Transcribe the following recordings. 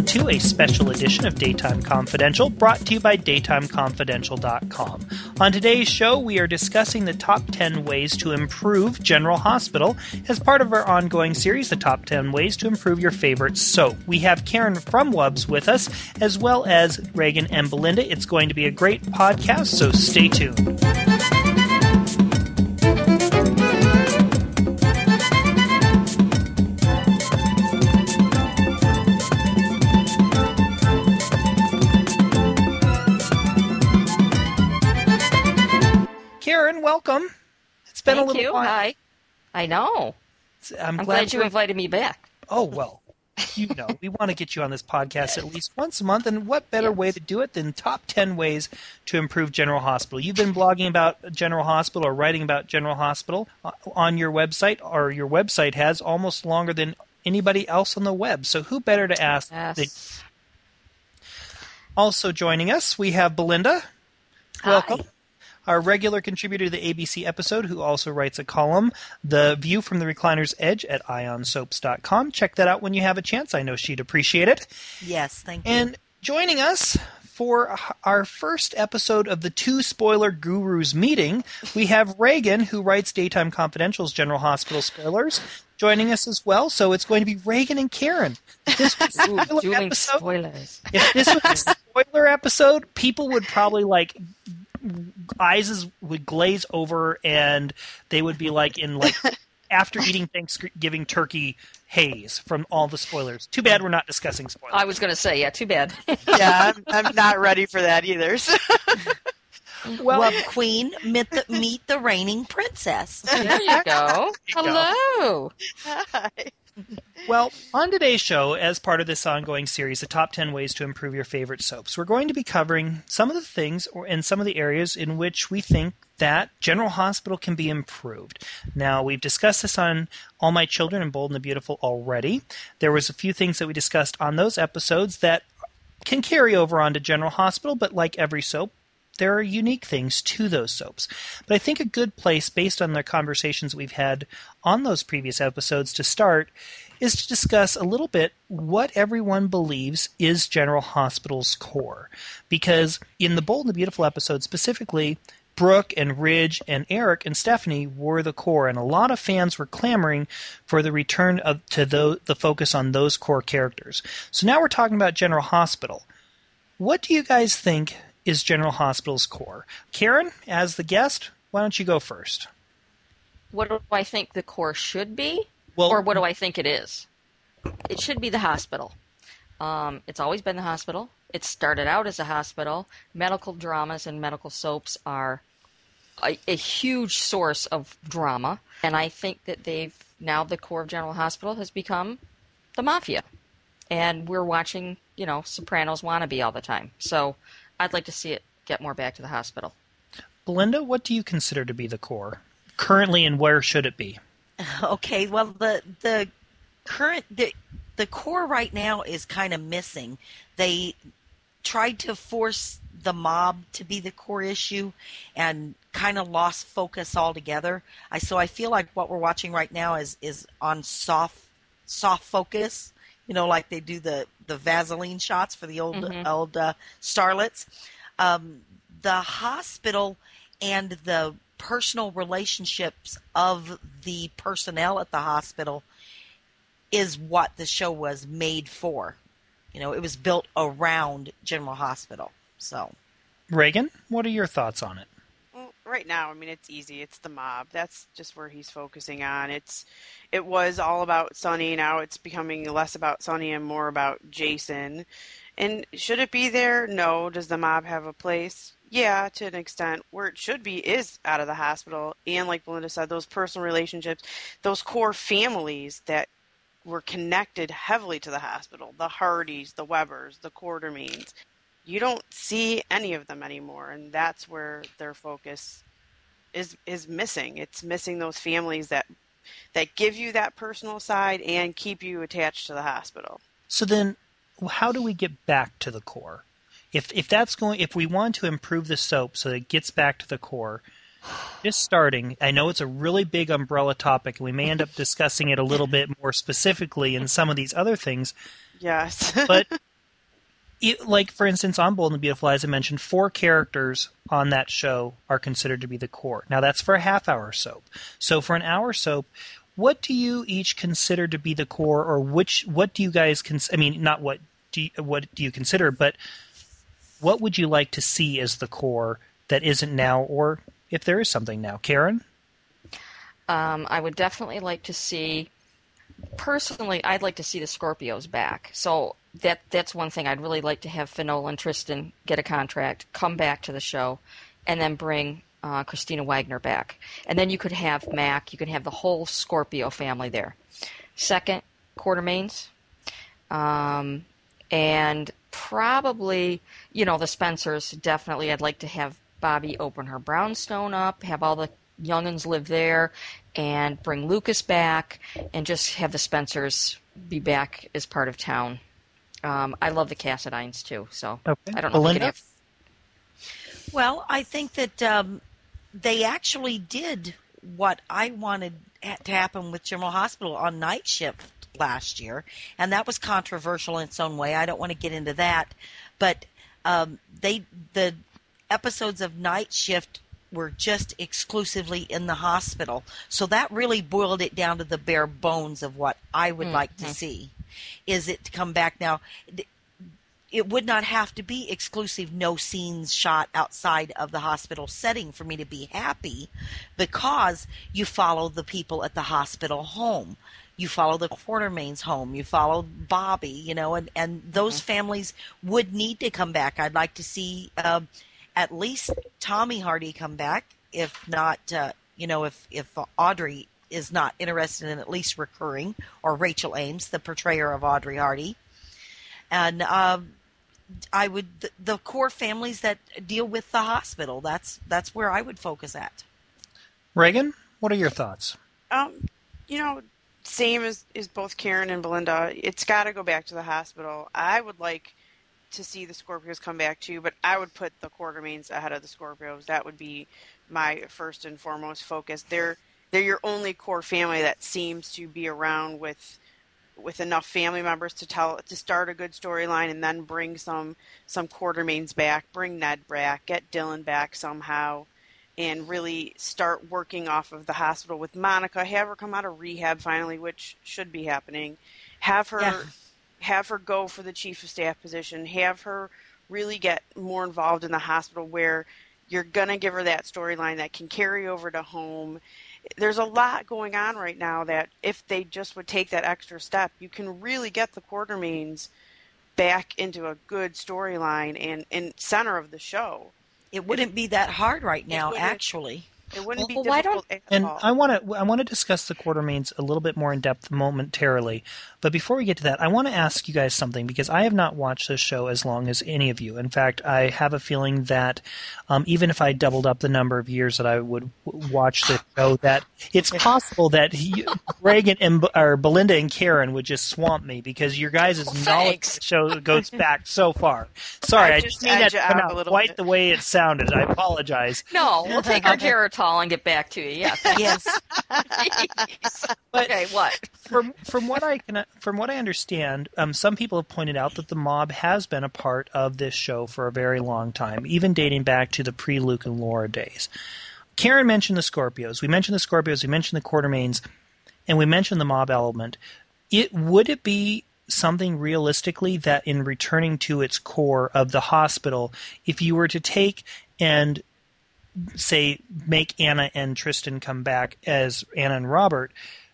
to a special edition of Daytime Confidential, brought to you by DaytimeConfidential.com. On today's show, we are discussing the top 10 ways to improve General Hospital as part of our ongoing series, The Top 10 Ways to Improve Your Favorite Soap. We have Karen from Wubs with us, as well as Reagan and Belinda. It's going to be a great podcast, so stay tuned. Karen, welcome. It's been a little while. Hi. I know. I'm glad you invited me back. Oh, well, we want to get you on this podcast at least once a month, and what better way to do it than top 10 ways to improve General Hospital. You've been blogging about General Hospital or writing about General Hospital on your website, or your website has almost longer than anybody else on the web, so who better to ask? Yes. Also joining us, we have Belinda. Welcome. Hi. Our regular contributor to the ABC episode, who also writes a column, The View from the Recliner's Edge, at ionsoaps.com. Check that out when you have a chance. I know she'd appreciate it. Yes, thank you. And joining us for our first episode of the Two Spoiler Gurus meeting, we have Reagan, who writes Daytime Confidential's General Hospital Spoilers, joining us as well. So it's going to be Reagan and Karen. This was Doing spoilers. If this was a spoiler episode, people would probably eyes would glaze over, and they would be in after eating Thanksgiving turkey haze from all the spoilers. Too bad we're not discussing spoilers. I was going to say, yeah, too bad. Yeah, I'm not ready for that either. So. Well, Wub Queen, meet the reigning princess. There you go. Hello. Hi. Well, on today's show, as part of this ongoing series, the top 10 ways to improve your favorite soaps, we're going to be covering some of the things and some of the areas in which we think that General Hospital can be improved. Now, we've discussed this on All My Children and Bold and the Beautiful already. There was a few things that we discussed on those episodes that can carry over onto General Hospital, but like every soap, there are unique things to those soaps. But I think a good place, based on the conversations we've had on those previous episodes to start, is to discuss a little bit what everyone believes is General Hospital's core. Because in the Bold and the Beautiful episode specifically, Brooke and Ridge and Eric and Stephanie were the core, and a lot of fans were clamoring for the return to the focus on those core characters. So now we're talking about General Hospital. What do you guys think is General Hospital's core? Karen, as the guest, why don't you go first? What do I think the core should be? Well, or what do I think it is? It should be the hospital. It's always been the hospital. It started out as a hospital. Medical dramas and medical soaps are a huge source of drama. And I think that now the core of General Hospital has become the mafia. And we're watching, Sopranos wannabe all the time. So I'd like to see it get more back to the hospital. Belinda, what do you consider to be the core currently, and where should it be? Okay, well, the core right now is kind of missing. They tried to force the mob to be the core issue and kind of lost focus altogether. So I feel like what we're watching right now is on soft focus. Like they do the Vaseline shots for the old starlets. The hospital and the personal relationships of the personnel at the hospital is what the show was made for. It was built around General Hospital. So, Reagan, what are your thoughts on it? Well, right now, it's easy. It's the mob. That's just where he's focusing on. It was all about Sonny. Now it's becoming less about Sonny and more about Jason. And should it be there? No. Does the mob have a place? Yeah, to an extent. Where it should be is out of the hospital. And like Belinda said, those personal relationships, those core families that were connected heavily to the hospital. The Hardys, the Webbers, the Quartermains. You don't see any of them anymore. And that's where their focus is missing. It's missing those families that give you that personal side and keep you attached to the hospital. So then, how do we get back to the core? If we want to improve the soap so that it gets back to the core, just starting, I know it's a really big umbrella topic, and we may end up discussing it a little bit more specifically in some of these other things. Yes. But like, for instance, on Bold and the Beautiful, as I mentioned, 4 characters on that show are considered to be the core. Now, that's for a half-hour soap. So for an hour soap, what do you each consider to be the core, or what do you guys not what do you consider, but what would you like to see as the core that isn't now, or if there is something now? Karen? I would definitely like to see, personally, I'd like to see the Scorpios back. So that's one thing. I'd really like to have Finola and Tristan get a contract, come back to the show, and then bring Christina Wagner back. And then you could have Mac, you could have the whole Scorpio family there. Second, Quartermaines. And probably, the Spencers, definitely. I'd like to have Bobby open her brownstone up, have all the young'uns live there, and bring Lucas back, and just have the Spencers be back as part of town. I love the Cassadines, too, so okay. I don't know Belinda? if Well, I think that they actually did what I wanted to happen with General Hospital on night shift last year, and that was controversial in its own way. I don't want to get into that, but the episodes of night shift were just exclusively in the hospital, so that really boiled it down to the bare bones of what I would like to see. Is it to come back now? It would not have to be exclusive, no scenes shot outside of the hospital setting for me to be happy, because you follow the people at the hospital home. You follow the Quartermaines home. You follow Bobby, and those families would need to come back. I'd like to see at least Tommy Hardy come back, if not, if Audrey is not interested in at least recurring, or Rachel Ames, the portrayer of Audrey Hardy. And the core families that deal with the hospital, that's where I would focus at. Reagan, what are your thoughts? Same as both Karen and Belinda. It's got to go back to the hospital. I would like to see the Scorpios come back too, but I would put the Quartermaines ahead of the Scorpios. That would be my first and foremost focus. They're your only core family that seems to be around with enough family members to start a good storyline, and then bring some Quartermaines back, bring Ned back, get Dylan back somehow, and really start working off of the hospital with Monica. Have her come out of rehab finally, which should be happening. Have her go for the chief of staff position. Have her really get more involved in the hospital, where you're going to give her that storyline that can carry over to home. There's a lot going on right now that if they just would take that extra step, you can really get the Quartermaines back into a good storyline and center of the show. It wouldn't be that hard right now, actually. It wouldn't be why difficult at And all. I want to discuss the Quartermaines a little bit more in depth momentarily. But before we get to that, I want to ask you guys something, because I have not watched this show as long as any of you. In fact, I have a feeling that even if I doubled up the number of years that I would watch the show, that it's possible that Reagan or Belinda and Karen would just swamp me, because your guys' knowledge of the show goes back so far. Sorry, I just mean that to come out quite the way it sounded. I apologize. No, we'll take our Geritol and get back to you. Yeah. Yes. But okay, what? From what I understand, some people have pointed out that the mob has been a part of this show for a very long time, even dating back to the pre-Luke and Laura days. Karen mentioned the Scorpios. We mentioned the Scorpios. We mentioned the Quartermaines, and we mentioned the mob element. Would it be something realistically that in returning to its core of the hospital, if you were to take and say make Anna and Tristan come back as Anna and Robert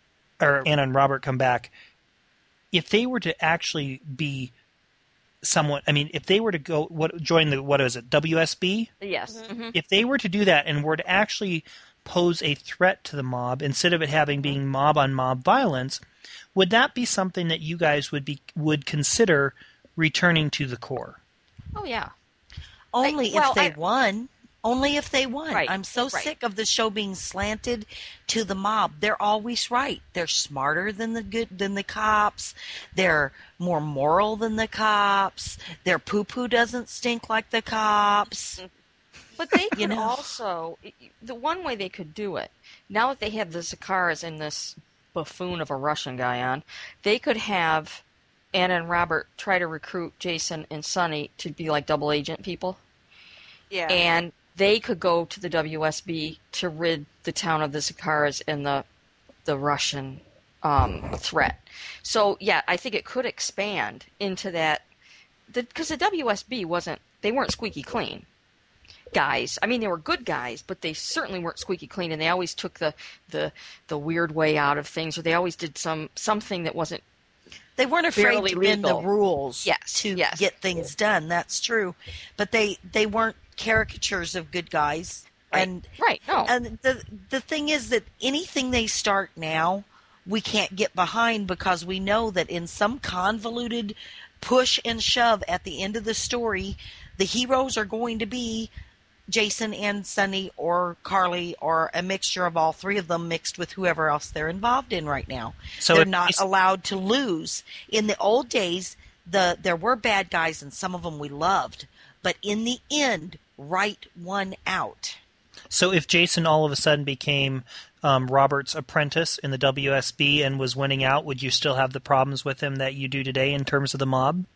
come back, if they were to actually be somewhat, if they were to join the, what is it, WSB? Yes. Mm-hmm. If they were to do that and were to actually pose a threat to the mob, instead of it being mob on mob violence, would that be something that you guys would consider returning to the core? Oh yeah. Only if they won. Only if they won. Right, I'm so sick of the show being slanted to the mob. They're always right. They're smarter than the cops. They're more moral than the cops. Their poo-poo doesn't stink like the cops. But they could also, the one way they could do it, now that they have the Zakaras and this buffoon of a Russian guy on, they could have Anna and Robert try to recruit Jason and Sonny to be like double agent people. Yeah. And they could go to the WSB to rid the town of the Zakaras and the Russian threat. So, yeah, I think it could expand into that. Because the WSB they weren't squeaky clean guys. I mean, they were good guys, but they certainly weren't squeaky clean, and they always took the weird way out of things, or they always did something that wasn't. They weren't afraid to bend the rules to get things done. That's true, but they weren't caricatures of good guys. And no. And the thing is that anything they start now, we can't get behind, because we know that in some convoluted push and shove at the end of the story, the heroes are going to be Jason and Sonny or Carly, or a mixture of all three of them mixed with whoever else they're involved in right now. So they're not allowed to lose. In the old days, there were bad guys, and some of them we loved. But in the end, right won out. So if Jason all of a sudden became Robert's apprentice in the WSB and was winning out, would you still have the problems with him that you do today in terms of the mob?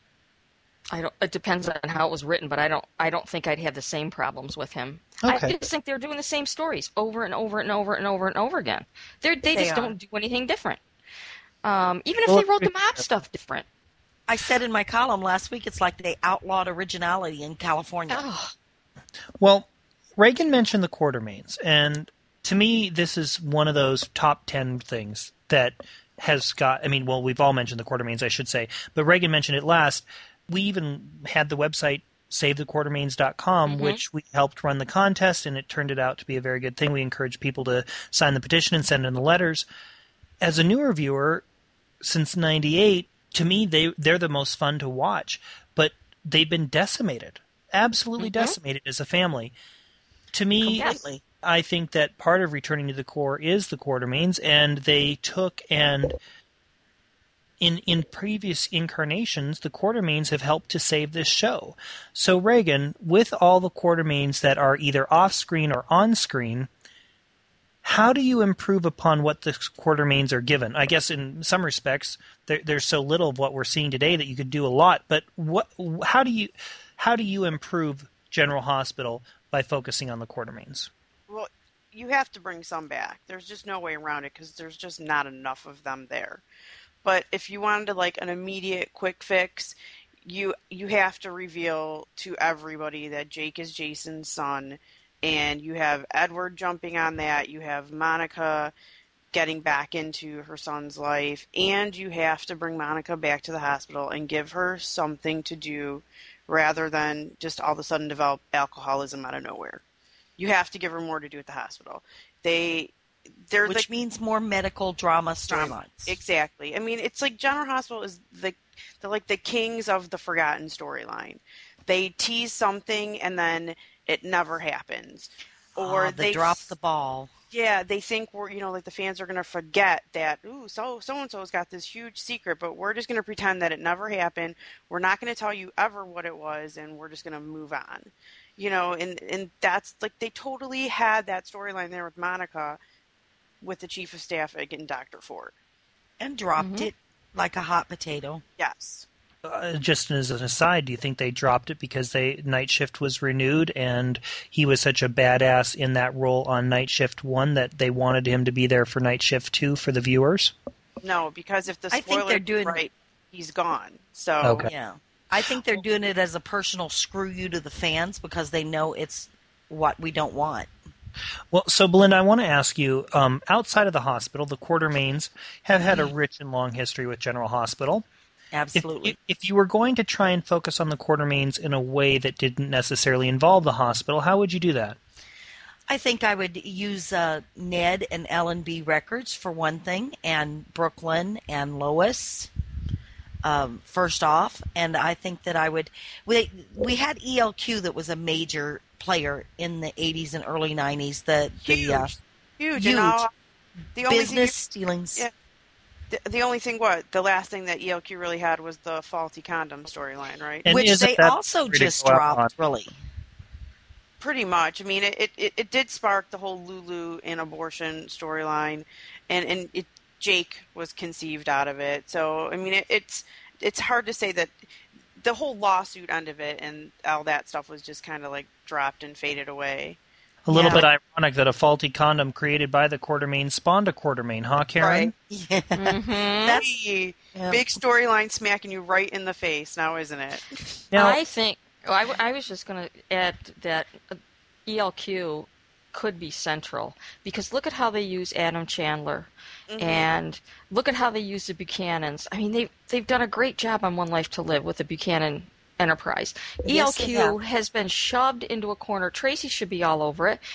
It depends on how it was written, but I don't think I'd have the same problems with him. Okay. I just think they're doing the same stories over and over and over and over and over again. They just don't do anything different. Even if they wrote the mob stuff different. I said in my column last week, it's like they outlawed originality in California. Oh. Well, Reagan mentioned the Quartermaines, and to me, this is one of those top 10 things that has got. I mean, well, we've all mentioned the Quartermaines, I should say, but Reagan mentioned it last. We even had the website SaveTheQuatermaines.com, which we helped run the contest, and it turned out to be a very good thing. We encouraged people to sign the petition and send in the letters. As a newer viewer, since '98, to me, they're the most fun to watch, but they've been decimated, absolutely decimated as a family. To me, completely. I think that part of returning to the core is the Quartermaines, and they took and in previous incarnations, the Quartermaines have helped to save this show. So Reagan, with all the Quartermaines that are either off-screen or on-screen, how do you improve upon what the Quartermaines are given? I guess in some respects, there's so little of what we're seeing today that you could do a lot. But how do you improve General Hospital by focusing on the Quartermaines? Well, you have to bring some back. There's just no way around it, because there's just not enough of them there. But if you wanted like an immediate quick fix, you have to reveal to everybody that Jake is Jason's son, and you have Edward jumping on that. You have Monica getting back into her son's life, and you have to bring Monica back to the hospital and give her something to do rather than just all of a sudden develop alcoholism out of nowhere. You have to give her more to do at the hospital. Which means more medical drama storylines. Exactly. I mean, it's like General Hospital is they're like the kings of the forgotten storyline. They tease something and then it never happens, or they drop the ball. Yeah, they think like the fans are going to forget that. So and so's got this huge secret, but we're just going to pretend that it never happened. We're not going to tell you ever what it was, and we're just going to move on. And that's like they totally had that storyline there with Monica, with the chief of staff again, Dr. Ford. And dropped it like a hot potato. Yes. Just as an aside, do you think they dropped it because Night Shift was renewed and he was such a badass in that role on Night Shift 1 that they wanted him to be there for Night Shift 2 for the viewers? No, because if the spoiler is right, he's gone. So okay. Yeah. I think they're doing it as a personal screw you to the fans because they know it's what we don't want. Well, so Belinda, I want to ask you, outside of the hospital, the Quartermaines have had a rich and long history with General Hospital. Absolutely. If you were going to try and focus on the Quartermaines in a way that didn't necessarily involve the hospital, how would you do that? I think I would use Ned and L&B Records for one thing, and Brooklyn and Lois first off. And I think that I would... We had ELQ that was a major player in the 80s and early 90s. Huge. And the only business dealings. Yeah. The only thing, the last thing that ELQ really had was the faulty condom storyline, right? And which they also just dropped, really. Pretty much. I mean, it did spark the whole Lulu and abortion storyline, and Jake was conceived out of it. So, I mean, it's hard to say that the whole lawsuit end of it and all that stuff was just kind of like dropped and faded away. A little bit ironic that a faulty condom created by the Quartermaine spawned a Quartermaine, huh, Karen? Right. Yeah. Mm-hmm. That's Big storyline smacking you right in the face now, isn't it? Now, I think I was just going to add that ELQ could be central, because look at how they use Adam Chandler, and look at how they use the Buchanans. I mean, they've done a great job on One Life to Live with the Buchanan enterprise. Yes, they ELQ have. has been shoved into a corner. Tracy should be all over it.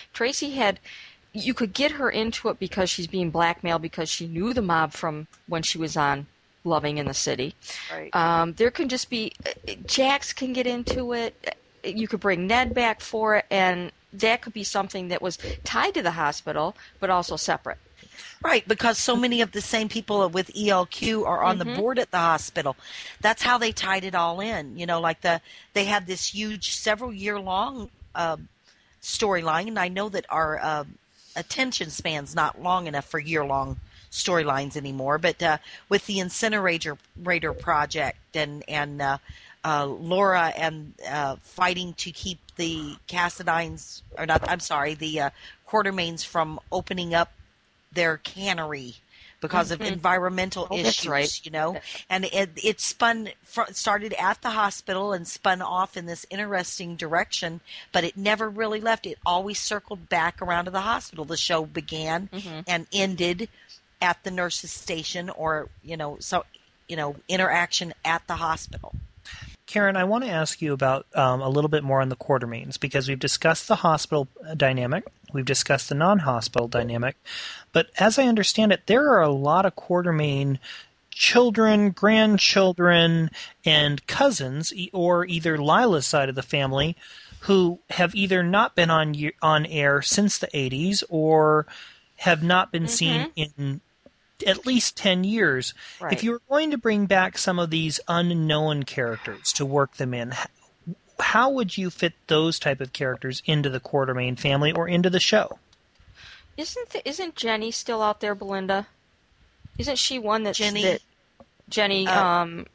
You could get her into it because she's being blackmailed because she knew the mob from when she was on Loving in the City. Right. There can just be, Jax can get into it. You could bring Ned back for it, and that could be something that was tied to the hospital, but also separate. Right, because so many of the same people with ELQ are on the board at the hospital. That's how they tied it all in. You know, like they had this huge several-year-long storyline, and I know that our attention span's not long enough for year-long storylines anymore. But with the Incinerator project and Laura and fighting to keep the Cassadines, or not, I'm sorry, the Quartermaines from opening up their cannery because of environmental issues, that's right. you know, and it started at the hospital and spun off in this interesting direction, but it never really left. It always circled back around to the hospital. The show began and ended at the nurse's station, or interaction at the hospital. Karen, I want to ask you about a little bit more on the Quartermaines, because we've discussed the hospital dynamic, we've discussed the non-hospital dynamic, but as I understand it, there are a lot of Quartermaine children, grandchildren, and cousins, or either Lila's side of the family, who have either not been on air since the 80s or have not been seen in at least 10 years. Right. If you were going to bring back some of these unknown characters to work them in, how would you fit those type of characters into the Quartermaine family or into the show? Isn't Jenny still out there, Belinda? Isn't she one that's Jenny? Jenny, and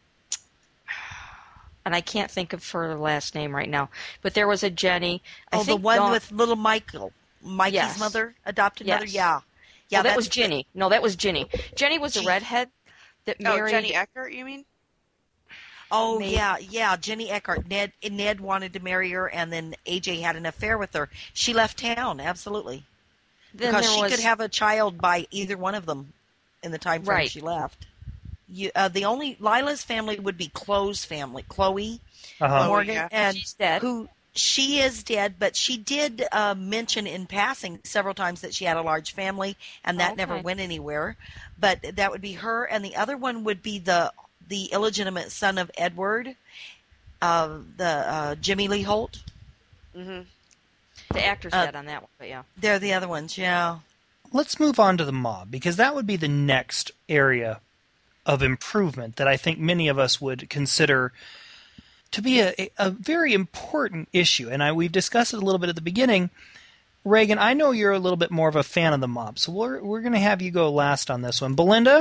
I can't think of her last name right now, but there was a Jenny. The one with little Michael, Mikey's Yes. mother, adopted mother, Yes. yeah. Yeah, that was Ginny. No, that was Ginny. Jenny was a redhead that married. Jenny Eckert, you mean? Oh, Maybe. yeah, Jenny Eckert. Ned wanted to marry her, and then AJ had an affair with her. She left town, absolutely. Then Because there she was, could have a child by either one of them in the time frame Right. she left. The only Lila's family would be Chloe's family. Chloe Morgan, yeah. and She's dead. who she is dead, but she did mention in passing several times that she had a large family, and that never Okay. went anywhere. But that would be her, and the other one would be the illegitimate son of Edward, the Jimmy Lee Holt. Mm-hmm. the actor's dead on that one, but yeah. They're the other ones, yeah. Let's move on to the mob, because that would be the next area of improvement that I think many of us would consider to be a very important issue. And we've discussed it a little bit at the beginning. Reagan, I know you're a little bit more of a fan of the mob, so we're going to have you go last on this one. Belinda?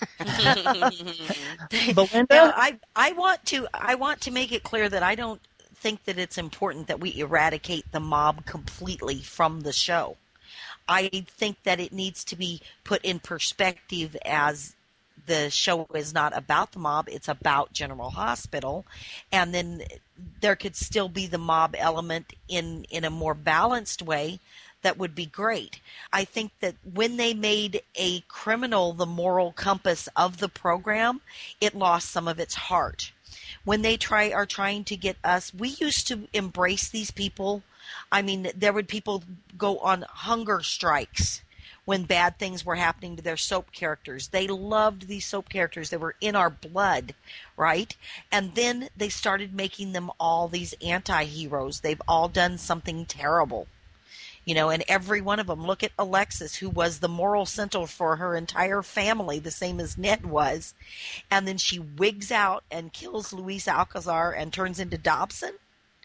Belinda? Now, I want to make it clear that I don't think that it's important that we eradicate the mob completely from the show. I think that it needs to be put in perspective as the show is not about the mob, it's about General Hospital, and then there could still be the mob element in a more balanced way. That would be great. I think that when they made a criminal the moral compass of the program, it lost some of its heart. When they are trying to get us, we used to embrace these people. I mean, there would people go on hunger strikes when bad things were happening to their soap characters. They loved these soap characters. They were in our blood, right? And then they started making them all these anti-heroes. They've all done something terrible. You know, and every one of them. Look at Alexis, who was the moral center for her entire family, the same as Ned was. And then she wigs out and kills Luis Alcazar and turns into Dobson.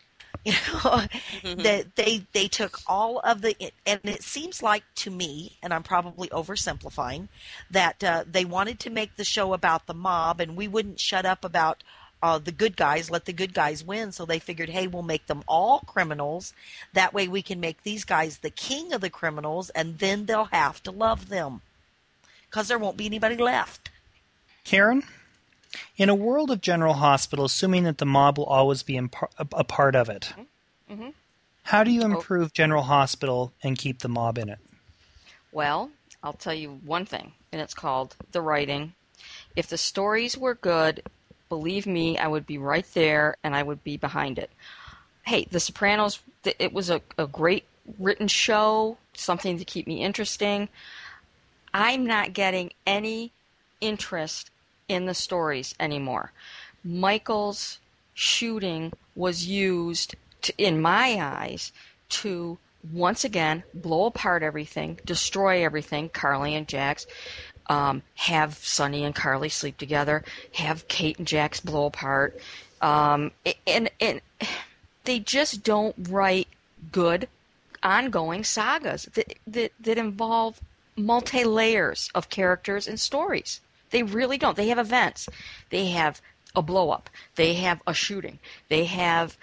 You know, that they took all of the, and it seems like to me, and I'm probably oversimplifying, that they wanted to make the show about the mob, and we wouldn't shut up about the good guys, let the good guys win. So they figured, hey, we'll make them all criminals. That way we can make these guys the king of the criminals, and then they'll have to love them because there won't be anybody left. Karen? In a world of General Hospital, assuming that the mob will always be a part of it, how do you improve General Hospital and keep the mob in it? Well, I'll tell you one thing, and it's called the writing. If the stories were good, believe me, I would be right there and I would be behind it. Hey, The Sopranos, it was a great written show, something to keep me interesting. I'm not getting any interest in the stories anymore. Michael's shooting was used, in my eyes, to once again blow apart everything, destroy everything. Carly and Jax, have Sonny and Carly sleep together, have Kate and Jax blow apart, and they just don't write good ongoing sagas that involve multi-layers of characters and stories. They really don't. They have events. They have a blow-up. They have a shooting. They have,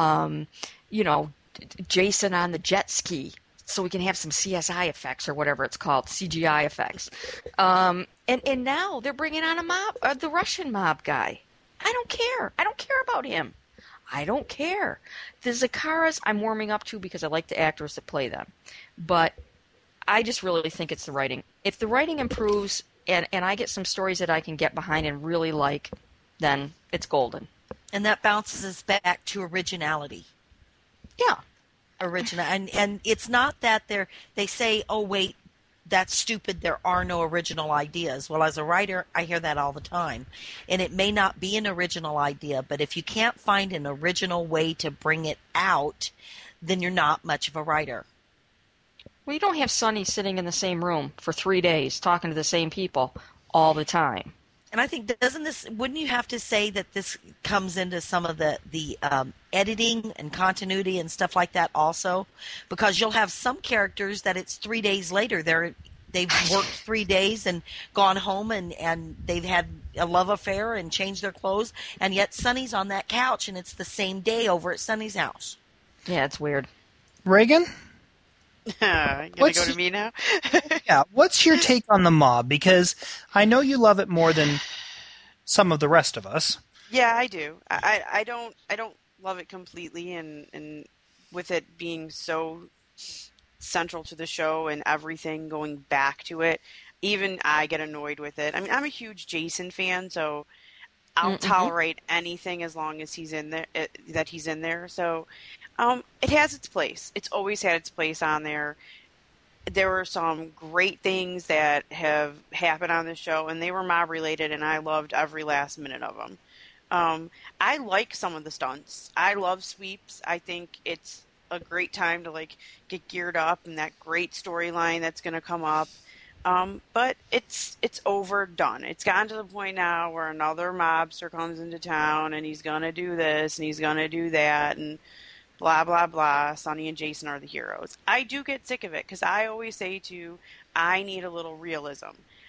Jason on the jet ski so we can have some CSI effects or whatever it's called, CGI effects. And now they're bringing on the Russian mob guy. I don't care. I don't care about him. I don't care. The Zakaras I'm warming up to because I like the actors that play them. But I just really think it's the writing. If the writing improves and I get some stories that I can get behind and really like, then it's golden. And that bounces us back to originality. Yeah. And it's not that they say, oh, wait, that's stupid, there are no original ideas. Well, as a writer, I hear that all the time. And it may not be an original idea, but if you can't find an original way to bring it out, then you're not much of a writer. Well, you don't have Sonny sitting in the same room for 3 days talking to the same people all the time. And I think, wouldn't you have to say that this comes into some of the editing and continuity and stuff like that also? Because you'll have some characters that it's 3 days later. They've worked 3 days and gone home and they've had a love affair and changed their clothes. And yet Sonny's on that couch and it's the same day over at Sonny's house. Yeah, it's weird. Reagan? Gonna go to me now? Yeah. What's your take on the mob? Because I know you love it more than some of the rest of us. Yeah, I do. I don't love it completely, and with it being so central to the show and everything going back to it, even I get annoyed with it. I mean, I'm a huge Jason fan, so I'll tolerate anything as long as he's in there. That he's in there. So. It has its place. It's always had its place on there. There were some great things that have happened on the show, and they were mob-related, and I loved every last minute of them. I like some of the stunts. I love sweeps. I think it's a great time to get geared up and that great storyline that's going to come up. But it's overdone. It's gotten to the point now where another mobster comes into town, and he's going to do this, and he's going to do that, and blah, blah, blah, Sonny and Jason are the heroes. I do get sick of it because I always say I need a little realism.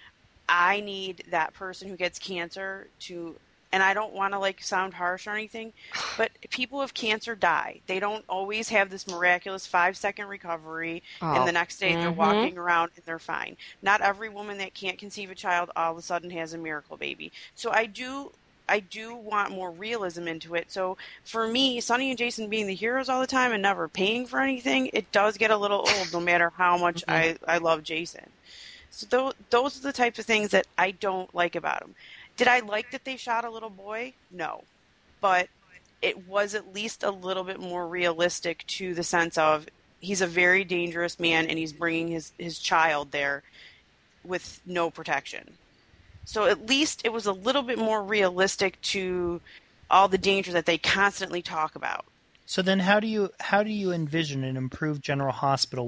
I need that person who gets cancer to, and I don't want to sound harsh or anything, but people with cancer die. They don't always have this miraculous 5-second recovery and the next day they're walking around and they're fine. Not every woman that can't conceive a child all of a sudden has a miracle baby. So I do want more realism into it. So for me, Sonny and Jason being the heroes all the time and never paying for anything, it does get a little old no matter how much I love Jason. So those are the types of things that I don't like about him. Did I like that they shot a little boy? No. But it was at least a little bit more realistic to the sense of he's a very dangerous man and he's bringing his child there with no protection. So at least it was a little bit more realistic to all the danger that they constantly talk about. So then how do you envision an improved General Hospital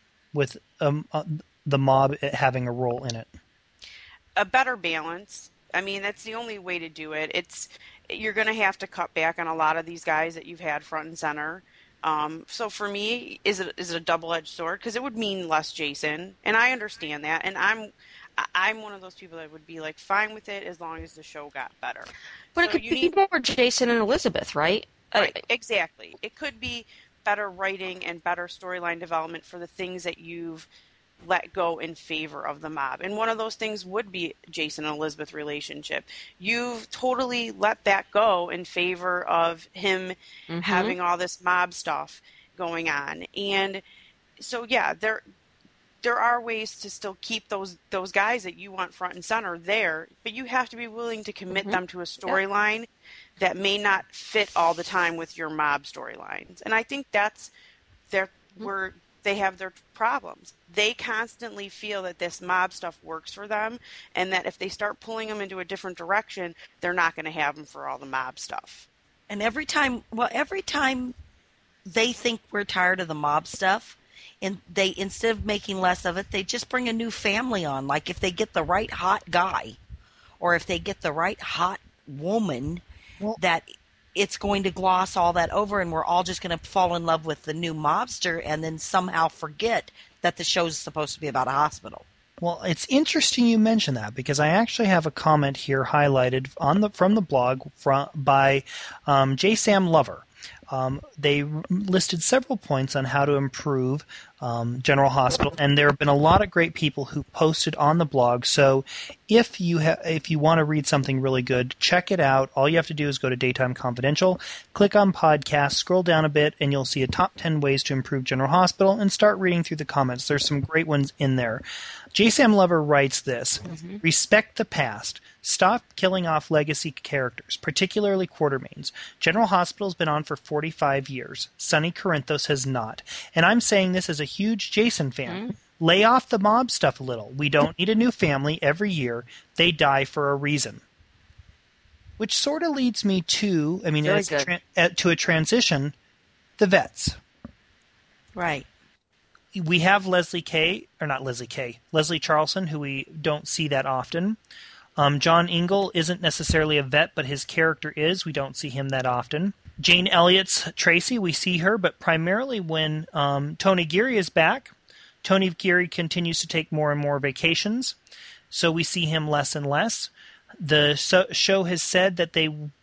with the mob having a role in it? A better balance. I mean, that's the only way to do it. You're going to have to cut back on a lot of these guys that you've had front and center. So for me, is it a double-edged sword? Because it would mean less Jason, and I understand that. And I'm one of those people that would be like fine with it as long as the show got better. But it could be more Jason and Elizabeth, right? Right, exactly. It could be better writing and better storyline development for the things that you've let go in favor of the mob. And one of those things would be Jason and Elizabeth relationship. You've totally let that go in favor of him having all this mob stuff going on. And so, yeah, there are ways to still keep those guys that you want front and center there, but you have to be willing to commit them to a storyline that may not fit all the time with your mob storylines. And I think that's where they have their problems. They constantly feel that this mob stuff works for them, and that if they start pulling them into a different direction, they're not going to have them for all the mob stuff. And every time they think we're tired of the mob stuff, and they, instead of making less of it, they just bring a new family on. Like if they get the right hot guy, or if they get the right hot woman, that it's going to gloss all that over, and we're all just going to fall in love with the new mobster and then somehow forget that the show's supposed to be about a hospital. Well, it's interesting you mention that, because I actually have a comment here highlighted from the blog by J. Sam Lover. They listed several points on how to improve General Hospital, and there have been a lot of great people who posted on the blog. So if you want to read something really good, check it out. All you have to do is go to Daytime Confidential, click on podcast, scroll down a bit, and you'll see a top 10 ways to improve General Hospital, and start reading through the comments. There's some great ones in there. J. Sam Lover writes this: respect the past. Stop killing off legacy characters, particularly Quartermaines. General Hospital's been on for 45 years. Sonny Corinthos has not. And I'm saying this as a huge Jason fan. Lay off the mob stuff a little. We don't need a new family every year. They die for a reason. Which sort of leads me to, to a transition, the vets. Right. We have Leslie Charlson, who we don't see that often. John Ingle isn't necessarily a vet, but his character is. We don't see him that often. Jane Elliott's Tracy, we see her, but primarily when Tony Geary is back. Tony Geary continues to take more and more vacations, so we see him less and less. The show has said that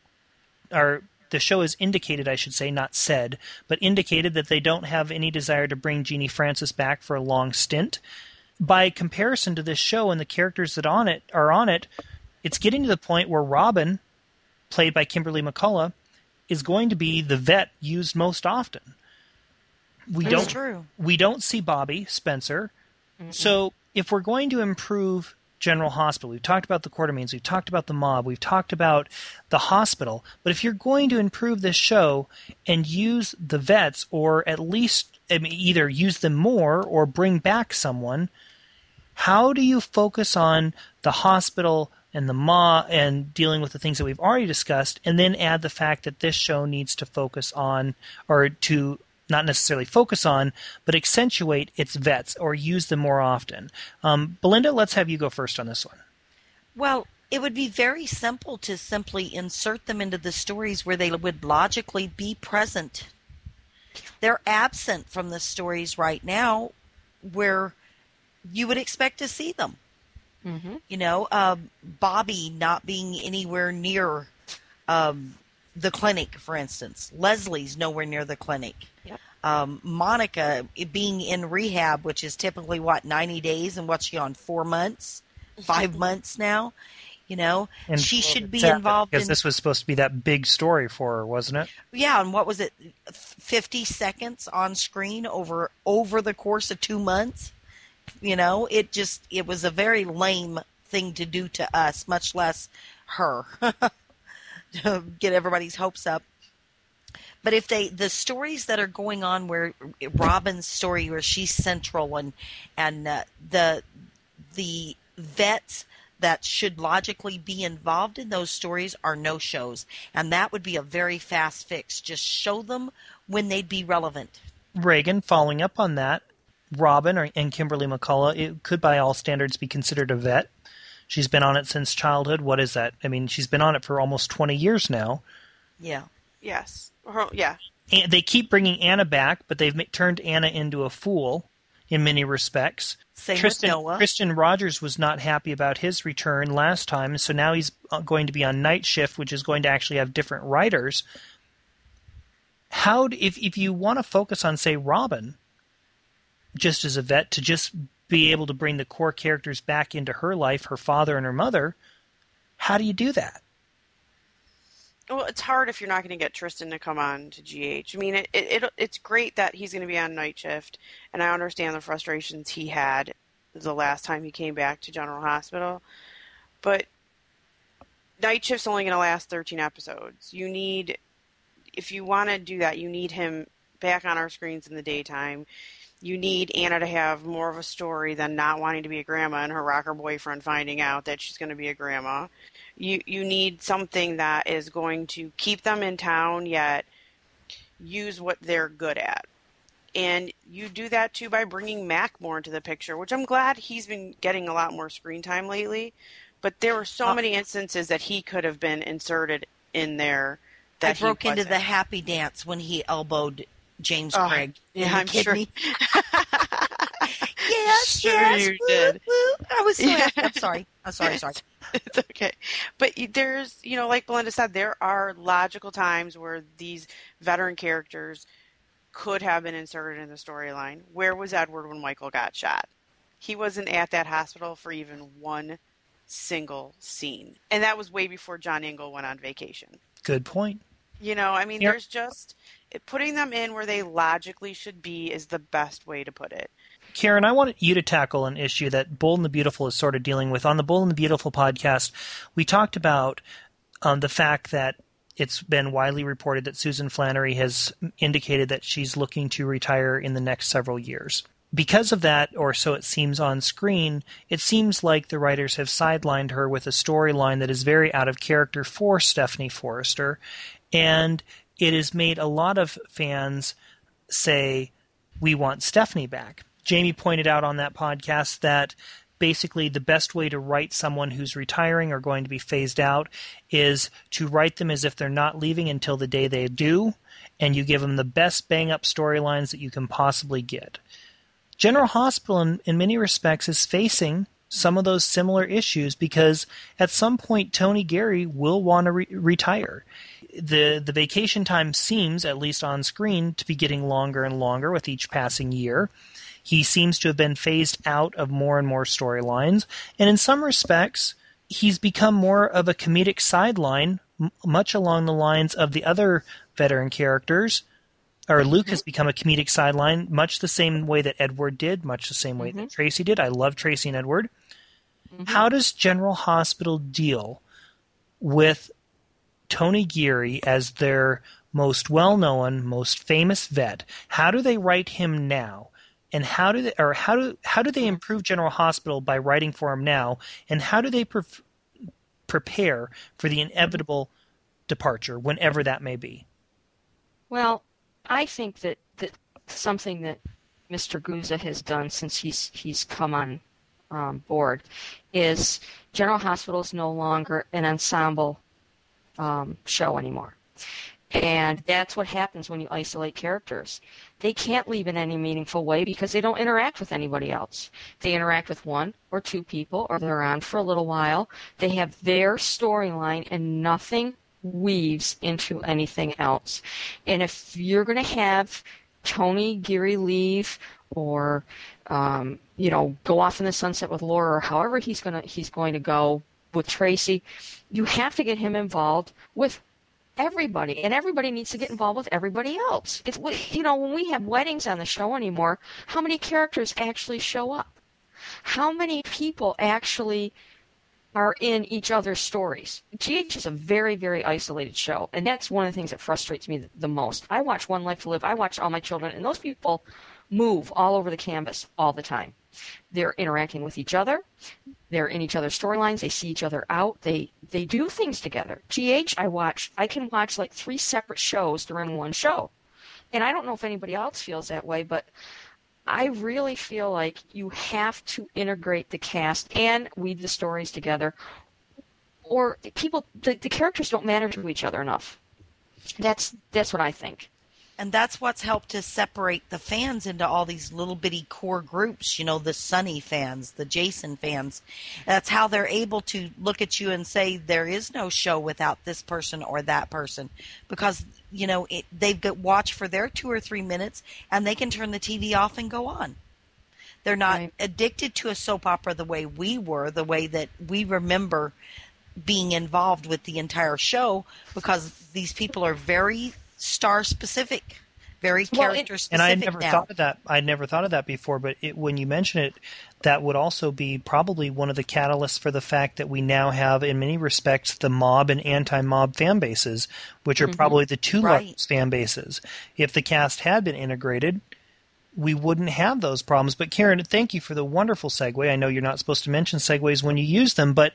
the show has indicated, I should say, not said, but indicated that they don't have any desire to bring Jeannie Francis back for a long stint. By comparison to this show and the characters that are on it, it's getting to the point where Robin, played by Kimberly McCullough, is going to be the vet used most often. We don't see Bobby Spencer. So if we're going to improve General Hospital, we've talked about the Quartermaines, we've talked about the mob, we've talked about the hospital, but if you're going to improve this show and use the vets, or at least either use them more or bring back someone, how do you focus on the hospital and the mob and dealing with the things that we've already discussed, and then add the fact that this show needs to focus on, or to not necessarily focus on, but accentuate its vets or use them more often? Belinda, let's have you go first on this one. Well, it would be very simple to simply insert them into the stories where they would logically be present. They're absent from the stories right now where you would expect to see them. Bobby not being anywhere near the clinic, for instance. Leslie's nowhere near the clinic. Yep. Monica being in rehab, which is typically, 90 days, and what's she on, 4 months? 5 months now? And she should be involved because this was supposed to be that big story for her, wasn't it? Yeah, and what was it, 50 seconds on screen over the course of 2 months? It was a very lame thing to do to us, much less her, to get everybody's hopes up. But if the stories that are going on, where Robin's story, where she's central, and the vets that should logically be involved in those stories are no-shows, and that would be a very fast fix. Just show them when they'd be relevant. Reagan, following up on that, Robin and Kimberly McCullough, it could by all standards be considered a vet. She's been on it since childhood. What is that? I mean, she's been on it for almost 20 years now. Yeah. Yes. Yeah. And they keep bringing Anna back, but they've turned Anna into a fool in many respects. Same with Noah. Tristan Rogers was not happy about his return last time, so now he's going to be on night shift, which is going to actually have different writers. If you want to focus on, say, Robin, just as a vet, to just be able to bring the core characters back into her life, her father and her mother, how do you do that? Well, it's hard if you're not going to get Tristan to come on to GH. I mean, it's great that he's going to be on night shift, and I understand the frustrations he had the last time he came back to General Hospital. But night shift's only going to last 13 episodes. If you want to do that, you need him back on our screens in the daytime. You need Anna to have more of a story than not wanting to be a grandma and her rocker boyfriend finding out that she's going to be a grandma. You need something that is going to keep them in town, yet use what they're good at. And you do that, too, by bringing Mac more into the picture, which I'm glad he's been getting a lot more screen time lately. But there were so many instances that he could have been inserted in there. I broke into the happy dance when he elbowed James Craig. Yeah, I'm sure. Yes, sure yes, you did. Woo. I was so happy. I'm sorry. It's okay. But there's, like Belinda said, there are logical times where these veteran characters could have been inserted in the storyline. Where was Edward when Michael got shot? He wasn't at that hospital for even one single scene. And that was way before John Ingle went on vacation. Good point. There's just putting them in where they logically should be is the best way to put it. Karen, I wanted you to tackle an issue that Bold and the Beautiful is sort of dealing with. On the Bold and the Beautiful podcast, we talked about the fact that it's been widely reported that Susan Flannery has indicated that she's looking to retire in the next several years. Because of that, or so it seems on screen, it seems like the writers have sidelined her with a storyline that is very out of character for Stephanie Forrester, and it has made a lot of fans say, we want Stephanie back. Jamie pointed out on that podcast that basically the best way to write someone who's retiring or going to be phased out is to write them as if they're not leaving until the day they do, and you give them the best bang-up storylines that you can possibly get. General Hospital, in many respects, is facing some of those similar issues because at some point Tony Geary will want to retire. The vacation time seems, at least on screen, to be getting longer and longer with each passing year. He seems to have been phased out of more and more storylines, and in some respects, he's become more of a comedic sideline, much along the lines of the other veteran characters. Or Luke has become a comedic sideline, much the same way that Edward did, much the same way that Tracy did. I love Tracy and Edward. How does General Hospital deal with Tony Geary as their most well-known, most famous vet? How do they write him now? And how do they improve General Hospital by writing for him now? And how do they prepare for the inevitable departure, whenever that may be? Well, I think that something that Mr. Guzza has done since he's come on board is General Hospital is no longer an ensemble show anymore. And that's what happens when you isolate characters. They can't leave in any meaningful way because they don't interact with anybody else. They interact with one or two people, or they're on for a little while. They have their storyline and nothing weaves into anything else. And if you're going to have Tony Geary leave or go off in the sunset with Laura, or however he's going to go with Tracy, you have to get him involved with everybody, and everybody needs to get involved with everybody else. It's, when we have weddings on the show anymore, how many characters actually show up? How many people actually are in each other's stories? GH is a very, very isolated show, and that's one of the things that frustrates me the most. I watch One Life to Live, I watch All My Children, and those people move all over the canvas all the time. They're interacting with each other. They're in each other's storylines. They see each other out. They do things together. GH, I can watch like 3 separate shows during one show. And I don't know if anybody else feels that way, but I really feel like you have to integrate the cast and weave the stories together, or the characters don't matter to each other enough. That's what I think. And that's what's helped to separate the fans into all these little bitty core groups, the Sonny fans, the Jason fans. That's how they're able to look at you and say there is no show without this person or that person. Because, they've got watch for their 2 or 3 minutes and they can turn the TV off and go on. They're not addicted to a soap opera the way we were, the way that we remember being involved with the entire show, because these people are very star specific, very character specific. And I never thought of that. I never thought of that before. But when you mention it, that would also be probably one of the catalysts for the fact that we now have, in many respects, the mob and anti-mob fan bases, which are probably the two largest fan bases. If the cast had been integrated, we wouldn't have those problems. But Karen, thank you for the wonderful segue. I know you're not supposed to mention segues when you use them, but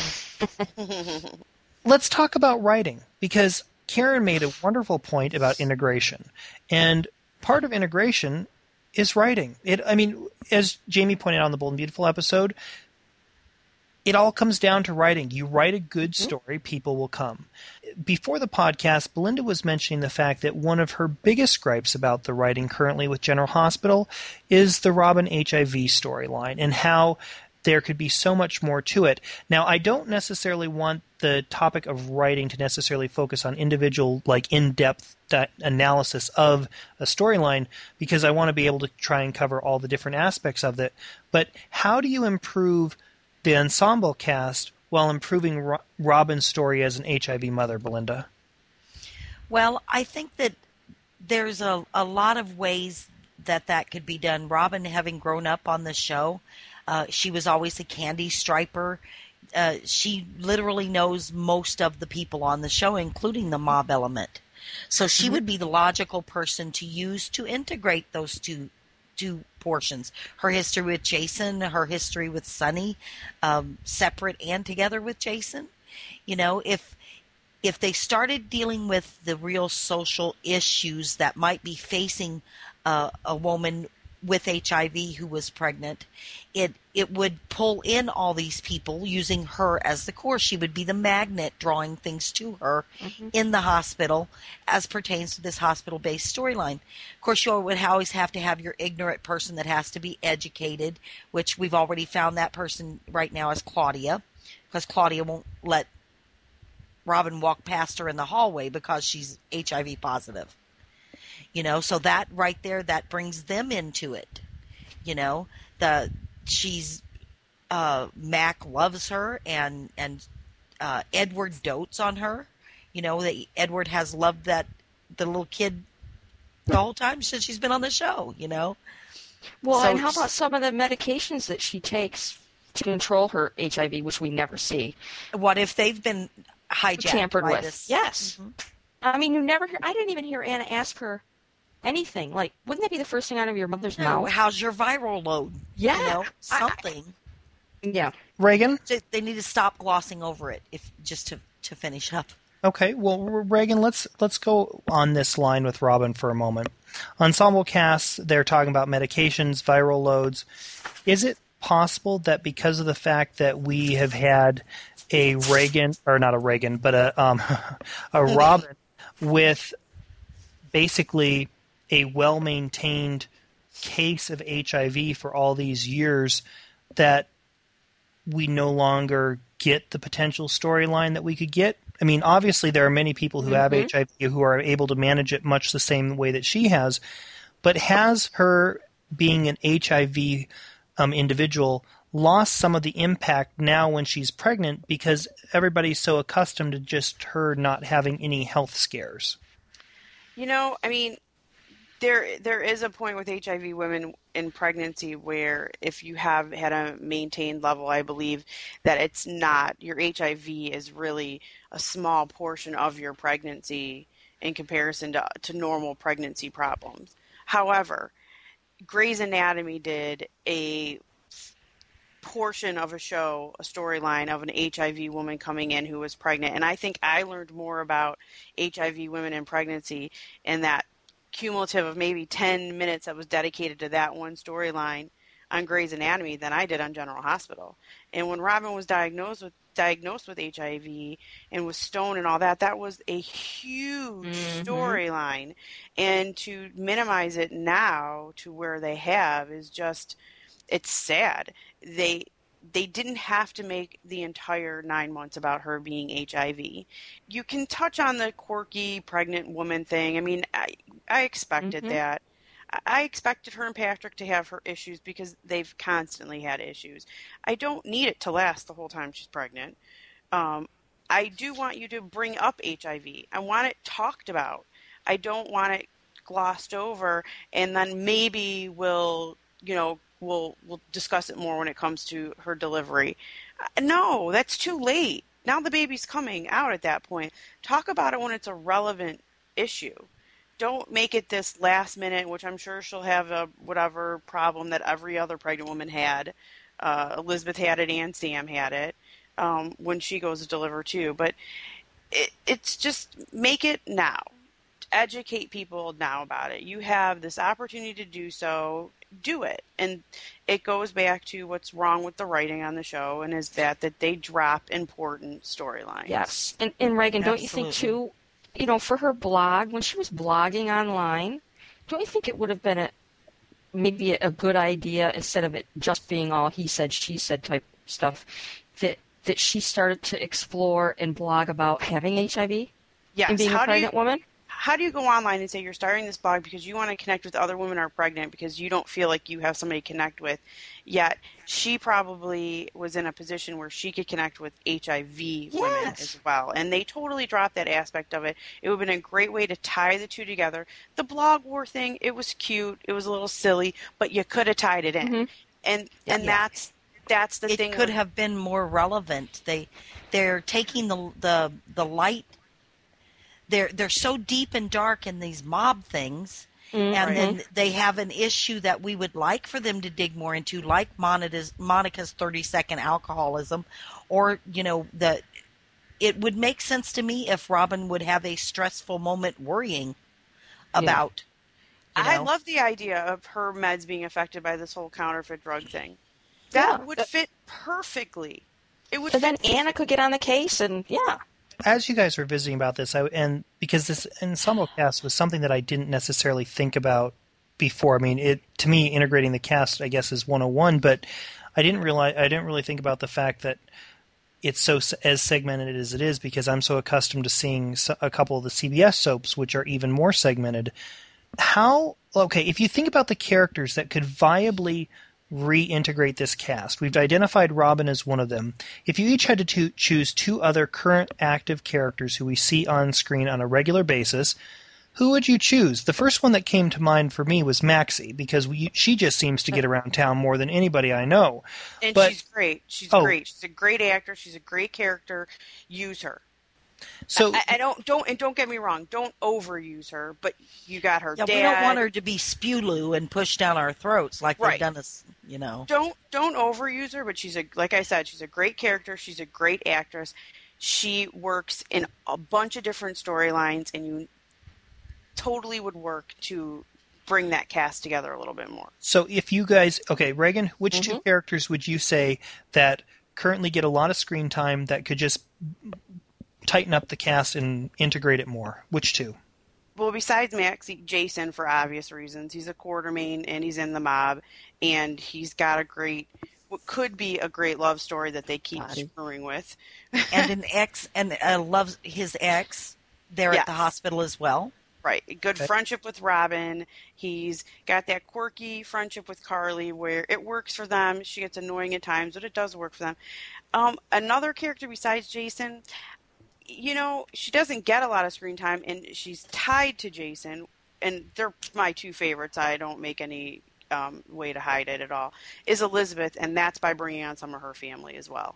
let's talk about writing, because Karen made a wonderful point about integration, and part of integration is writing. As Jamie pointed out on the Bold and Beautiful episode, it all comes down to writing. You write a good story, people will come. Before the podcast, Belinda was mentioning the fact that one of her biggest gripes about the writing currently with General Hospital is the Robin HIV storyline and how there could be so much more to it. Now, I don't necessarily want the topic of writing to necessarily focus on individual, in-depth analysis of a storyline, because I want to be able to try and cover all the different aspects of it. But how do you improve the ensemble cast while improving Robin's story as an HIV mother, Belinda? Well, I think that there's a lot of ways that could be done. Robin, having grown up on the show, she was always a candy striper. She literally knows most of the people on the show, including the mob element. So she would be the logical person to use to integrate those two portions. Her history with Jason, her history with Sonny, separate and together with Jason. If they started dealing with the real social issues that might be facing a woman with HIV who was pregnant, it would pull in all these people using her as the core. She would be the magnet drawing things to her in the hospital as pertains to this hospital-based storyline. Of course, you would always have to have your ignorant person that has to be educated, which we've already found that person right now as Claudia, because Claudia won't let Robin walk past her in the hallway because she's HIV positive. So that right there, that brings them into it. Mac loves her, and Edward dotes on her. That Edward has loved the little kid the whole time since she's been on the show. Well, and how about some of the medications that she takes to control her HIV, which we never see? What if they've been hijacked, tampered by with? this? Yes. You never hear. I didn't even hear Anna ask her anything. Wouldn't that be the first thing out of your mother's mouth? How's your viral load? Yeah. Something. Yeah. Reagan? They need to stop glossing over it, just to finish up. Okay, well, Reagan, let's go on this line with Robin for a moment. Ensemble casts, they're talking about medications, viral loads. Is it possible that because of the fact that we have had a Reagan, or not a Reagan, but a Robin with basically a well-maintained case of HIV for all these years, that we no longer get the potential storyline that we could get? Obviously there are many people who have HIV who are able to manage it much the same way that she has, but has her being an HIV individual lost some of the impact now when she's pregnant, because everybody's so accustomed to just her not having any health scares? There is a point with HIV women in pregnancy where if you have had a maintained level, I believe that it's not, your HIV is really a small portion of your pregnancy in comparison to normal pregnancy problems. However, Grey's Anatomy did a portion of a show, a storyline of an HIV woman coming in who was pregnant, and I think I learned more about HIV women in pregnancy in that cumulative of maybe 10 minutes that was dedicated to that one storyline on Grey's Anatomy than I did on General Hospital. And when Robin was diagnosed with HIV and was stoned and all that, that was a huge storyline. And to minimize it now to where they have is just, it's sad. They didn't have to make the entire 9 months about her being HIV. You can touch on the quirky pregnant woman thing. I mean, I expected that. I expected her and Patrick to have her issues because they've constantly had issues. I don't need it to last the whole time she's pregnant. I do want you to bring up HIV. I want it talked about. I don't want it glossed over, and then maybe we'll discuss it more when it comes to her delivery. No, that's too late. Now the baby's coming out at that point. Talk about it when it's a relevant issue. Don't make it this last minute, which I'm sure she'll have a whatever problem that every other pregnant woman had. Elizabeth had it and Sam had it when she goes to deliver too. But it's just make it now. Educate people now about it. You have this opportunity to do so. Do it. And it goes back to what's wrong with the writing on the show, and is that they drop important storylines. Yes. And Reagan, don't you think too, for her blog, when she was blogging online, don't you think it would have been maybe a good idea, instead of it just being all he said, she said type stuff, that she started to explore and blog about having HIV and being a pregnant woman? How do you go online and say you're starting this blog because you want to connect with other women who are pregnant because you don't feel like you have somebody to connect with, yet she probably was in a position where she could connect with HIV women as well. And they totally dropped that aspect of it. It would have been a great way to tie the two together. The blog war thing, it was cute. It was a little silly, but you could have tied it in. And that's the thing. It could have been more relevant. They're taking the light. They're so deep and dark in these mob things, and then they have an issue that we would like for them to dig more into, like Monica's 30-second alcoholism, or it would make sense to me if Robin would have a stressful moment worrying about. I love the idea of her meds being affected by this whole counterfeit drug thing. That would fit perfectly. It would. But then Anna could get on the case, and As you guys were visiting about this, and because this ensemble cast was something that I didn't necessarily think about before. I mean, to me, integrating the cast, I guess, is 101, but I didn't really think about the fact that it's so as segmented as it is, because I'm so accustomed to seeing a couple of the CBS soaps, which are even more segmented. If you think about the characters that could viably reintegrate this cast. We've identified Robin as one of them. If you each had to choose two other current active characters who we see on screen on a regular basis, who would you choose? The first one that came to mind for me was Maxie, because she just seems to get around town more than anybody I know. And she's great. She's great. She's a great actor. She's a great character. Use her. So don't get me wrong. Don't overuse her, but you got her dad. We don't want her to be Spulu and push down our throats like they've done us. Don't overuse her, but like I said, she's a great character. She's a great actress. She works in a bunch of different storylines, and you totally would work to bring that cast together a little bit more. So if you guys, Reagan, which two characters would you say that currently get a lot of screen time that could just tighten up the cast and integrate it more? Which two? Well, besides Max, Jason, for obvious reasons. He's a Quartermain, and he's in the mob, and he's got what could be a great love story that they keep screwing with. And an ex, and loves his ex there at the hospital as well. Right. Good friendship with Robin. He's got that quirky friendship with Carly where it works for them. She gets annoying at times, but it does work for them. Another character besides Jason, she doesn't get a lot of screen time, and she's tied to Jason, and they're my two favorites. I don't make any way to hide it at all, is Elizabeth, and that's by bringing on some of her family as well.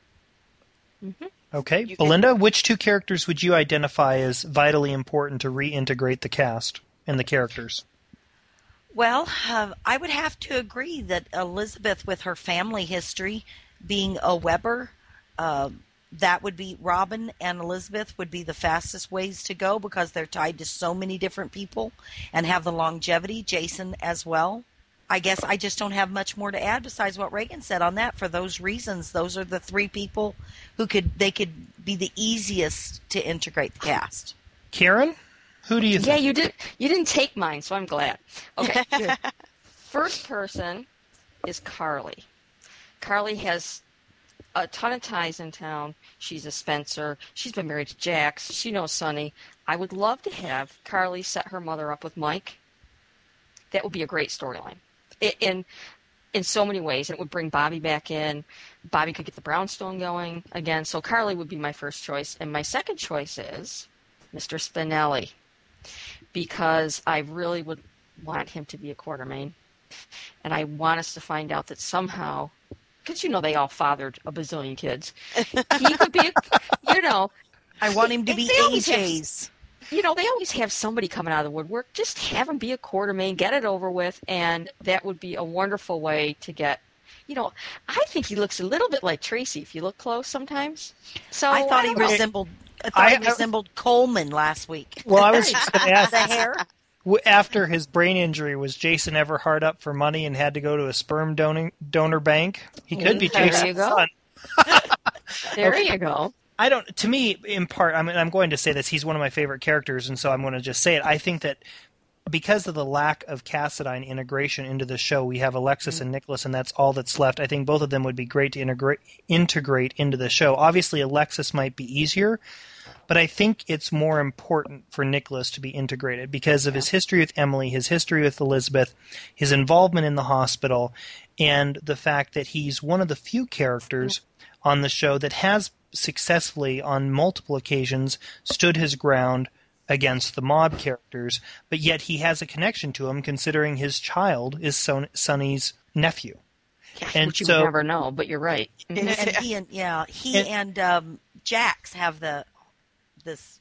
Okay. Belinda, which two characters would you identify as vitally important to reintegrate the cast and the characters? Well, I would have to agree that Elizabeth, with her family history, being a Weber, that would be Robin and Elizabeth would be the fastest ways to go because they're tied to so many different people and have the longevity. Jason as well. I guess I just don't have much more to add besides what Reagan said on that. For those reasons, those are the three people who could be the easiest to integrate the cast. Karen, who do you think? Yeah, you didn't take mine, so I'm glad. Okay. First person is Carly. Carly has a ton of ties in town. She's a Spencer. She's been married to Jax. She knows Sonny. I would love to have Carly set her mother up with Mike. That would be a great storyline. In so many ways. It would bring Bobby back in. Bobby could get the brownstone going again. So Carly would be my first choice. And my second choice is Mr. Spinelli, because I really would want him to be a Quartermain. And I want us to find out that somehow, because they all fathered a bazillion kids, he could be, I want him to be AJ's. They always have somebody coming out of the woodwork. Just have him be a Quartermain, get it over with, and that would be a wonderful way to get. I think he looks a little bit like Tracy if you look close sometimes. So I thought he resembled Coleman last week. Well, I was just going to ask the hair. After his brain injury, was Jason ever hard up for money and had to go to a sperm donor bank? He could be Jason's son. There you go. To me, in part, I'm going to say this, he's one of my favorite characters, and so I'm going to just say it. I think that because of the lack of Cassadine integration into the show, we have Alexis and Nicholas, and that's all that's left. I think both of them would be great to integrate into the show. Obviously, Alexis might be easier, but I think it's more important for Nicholas to be integrated because of his history with Emily, his history with Elizabeth, his involvement in the hospital, and the fact that he's one of the few characters on the show that has successfully, on multiple occasions, stood his ground against the mob characters, but yet he has a connection to him, considering his child is Sonny's nephew. And which you would never know, but you're right. And he and Jax have this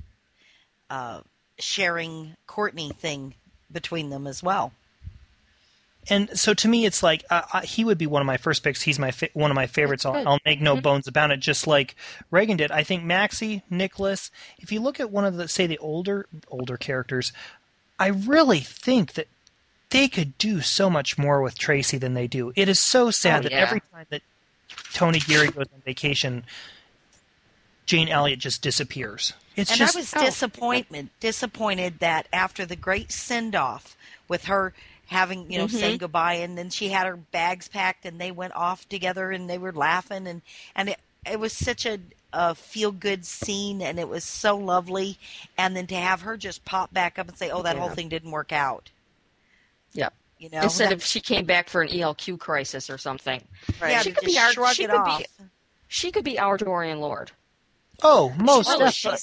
sharing Courtney thing between them as well. And so to me, it's like he would be one of my first picks. He's one of my favorites. I'll make no bones about it, just like Reagan did. I think Maxie, Nicholas, if you look at one of the older characters, I really think that they could do so much more with Tracy than they do. It is so sad that every time that Tony Geary goes on vacation, Jane Elliott just disappears. I was disappointed that after the great send-off with her having, saying goodbye, and then she had her bags packed and they went off together and they were laughing and it was such a feel-good scene and it was so lovely, and then to have her just pop back up and say, that whole thing didn't work out. Yep. Instead of she came back for an ELQ crisis or something. Right. Yeah, she could be our Dorian Lord. Oh, most definitely.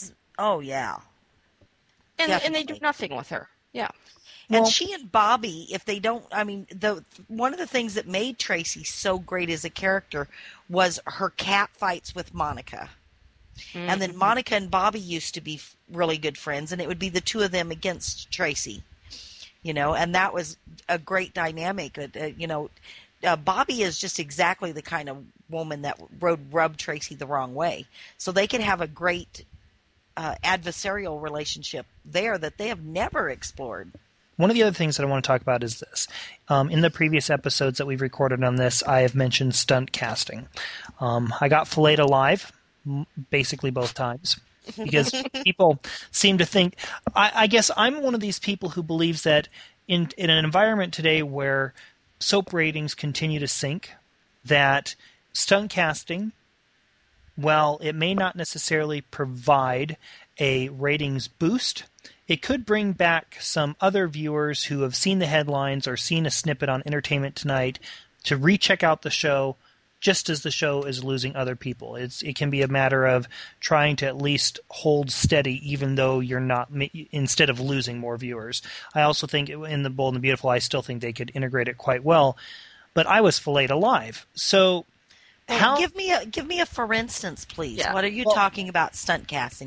And they do nothing with her. Yeah. And she and Bobby, if they don't, one of the things that made Tracy so great as a character was her cat fights with Monica. Mm-hmm. And then Monica and Bobby used to be really good friends, and it would be the two of them against Tracy, and that was a great dynamic. Bobby is just exactly the kind of woman that would rub Tracy the wrong way. So they could have a great adversarial relationship there that they have never explored. One of the other things that I want to talk about is this. In the previous episodes that we've recorded on this, I have mentioned stunt casting. I got filleted alive, basically both times, because people seem to think... I guess I'm one of these people who believes that in an environment today where soap ratings continue to sink, that stunt casting, while it may not necessarily provide a ratings boost, it could bring back some other viewers who have seen the headlines or seen a snippet on Entertainment Tonight to recheck out the show just as the show is losing other people. It can be a matter of trying to at least hold steady even though you're not, instead of losing more viewers. I also think in The Bold and the Beautiful, I still think they could integrate it quite well. But I was filleted alive. So give me a for instance, please. Yeah. What are you talking about stunt casting?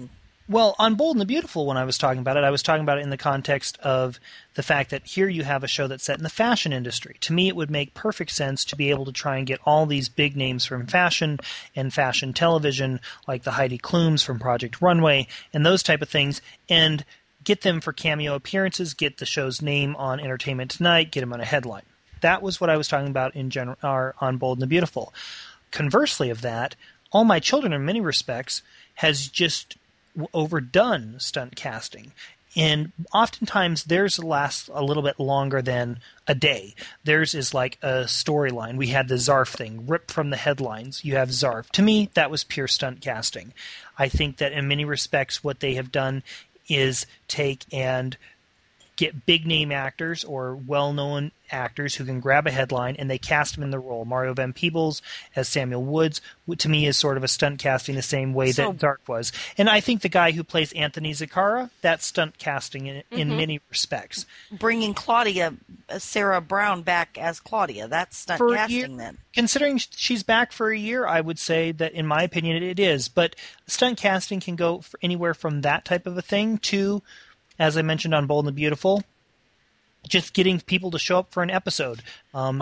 Well, on Bold and the Beautiful, when I was talking about it, I was talking about it in the context of the fact that here you have a show that's set in the fashion industry. To me, it would make perfect sense to be able to try and get all these big names from fashion and fashion television, like the Heidi Klums from Project Runway, and those type of things, and get them for cameo appearances, get the show's name on Entertainment Tonight, get them on a headline. That was what I was talking about in general on Bold and the Beautiful. Conversely of that, All My Children, in many respects, has just overdone stunt casting. And oftentimes theirs lasts a little bit longer than a day. Theirs is like a storyline. We had the Zarf thing, ripped from the headlines. You have Zarf. To me, that was pure stunt casting. I think that in many respects what they have done is take and get big-name actors or well-known actors who can grab a headline, and they cast them in the role. Mario Van Peebles as Samuel Woods, to me, is sort of a stunt casting the same way that Zarf was. And I think the guy who plays Anthony Zaccara, that's stunt casting in many respects. Bringing Claudia, Sarah Brown, back as Claudia, that's stunt casting then. Considering she's back for a year, I would say that, in my opinion, it is. But stunt casting can go anywhere from that type of a thing to, as I mentioned on Bold and the Beautiful, just getting people to show up for an episode. Well,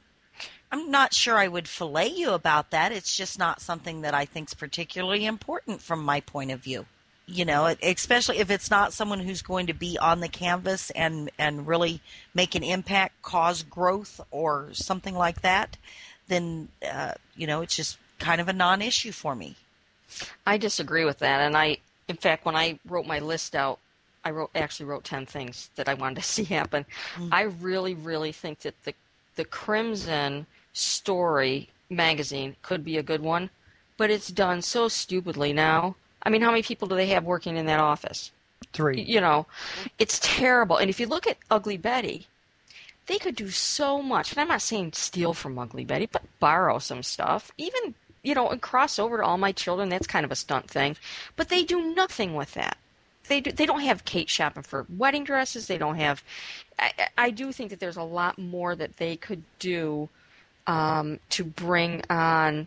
I'm not sure I would fillet you about that. It's just not something that I think is particularly important from my point of view. You know, especially if it's not someone who's going to be on the canvas and really make an impact, cause growth, or something like that, then, it's just kind of a non-issue for me. I disagree with that. And in fact, when I wrote my list out, I actually wrote 10 things that I wanted to see happen. I really, really think that the Crimson story magazine could be a good one, but it's done so stupidly now. I mean, how many people do they have working in that office? 3. It's terrible. And if you look at Ugly Betty, they could do so much. And I'm not saying steal from Ugly Betty, but borrow some stuff. Even, and cross over to All My Children, that's kind of a stunt thing. But they do nothing with that. They don't have Kate shopping for wedding dresses. They don't have. I do think that there's a lot more that they could do to bring on,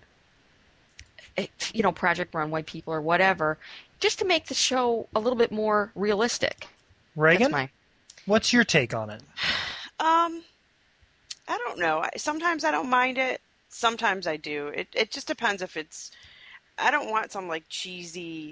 Project Runway people or whatever, just to make the show a little bit more realistic. Reagan, what's your take on it? I don't know. Sometimes I don't mind it. Sometimes I do. It just depends if it's. I don't want some cheesy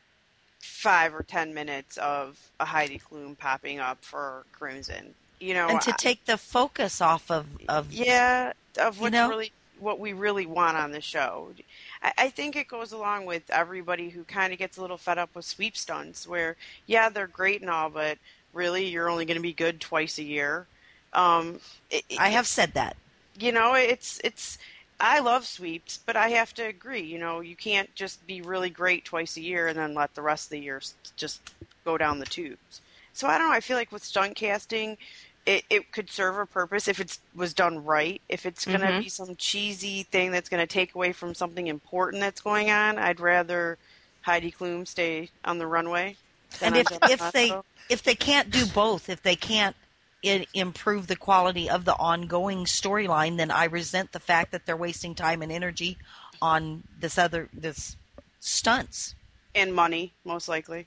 5 or 10 minutes of a Heidi Klum popping up for Crimson, and to take the focus off of what's really what we really want on the show. I think it goes along with everybody who kind of gets a little fed up with sweep stunts, where they're great and all, but really you're only going to be good twice a year. I have said that. It's. I love sweeps, but I have to agree. You can't just be really great twice a year and then let the rest of the year just go down the tubes. So I don't know. I feel like with stunt casting, it could serve a purpose if it was done right. If it's going to be some cheesy thing that's going to take away from something important that's going on, I'd rather Heidi Klum stay on the runway. And if they can't do both, if they can't improve the quality of the ongoing storyline, then I resent the fact that they're wasting time and energy on this stunts and money, most likely.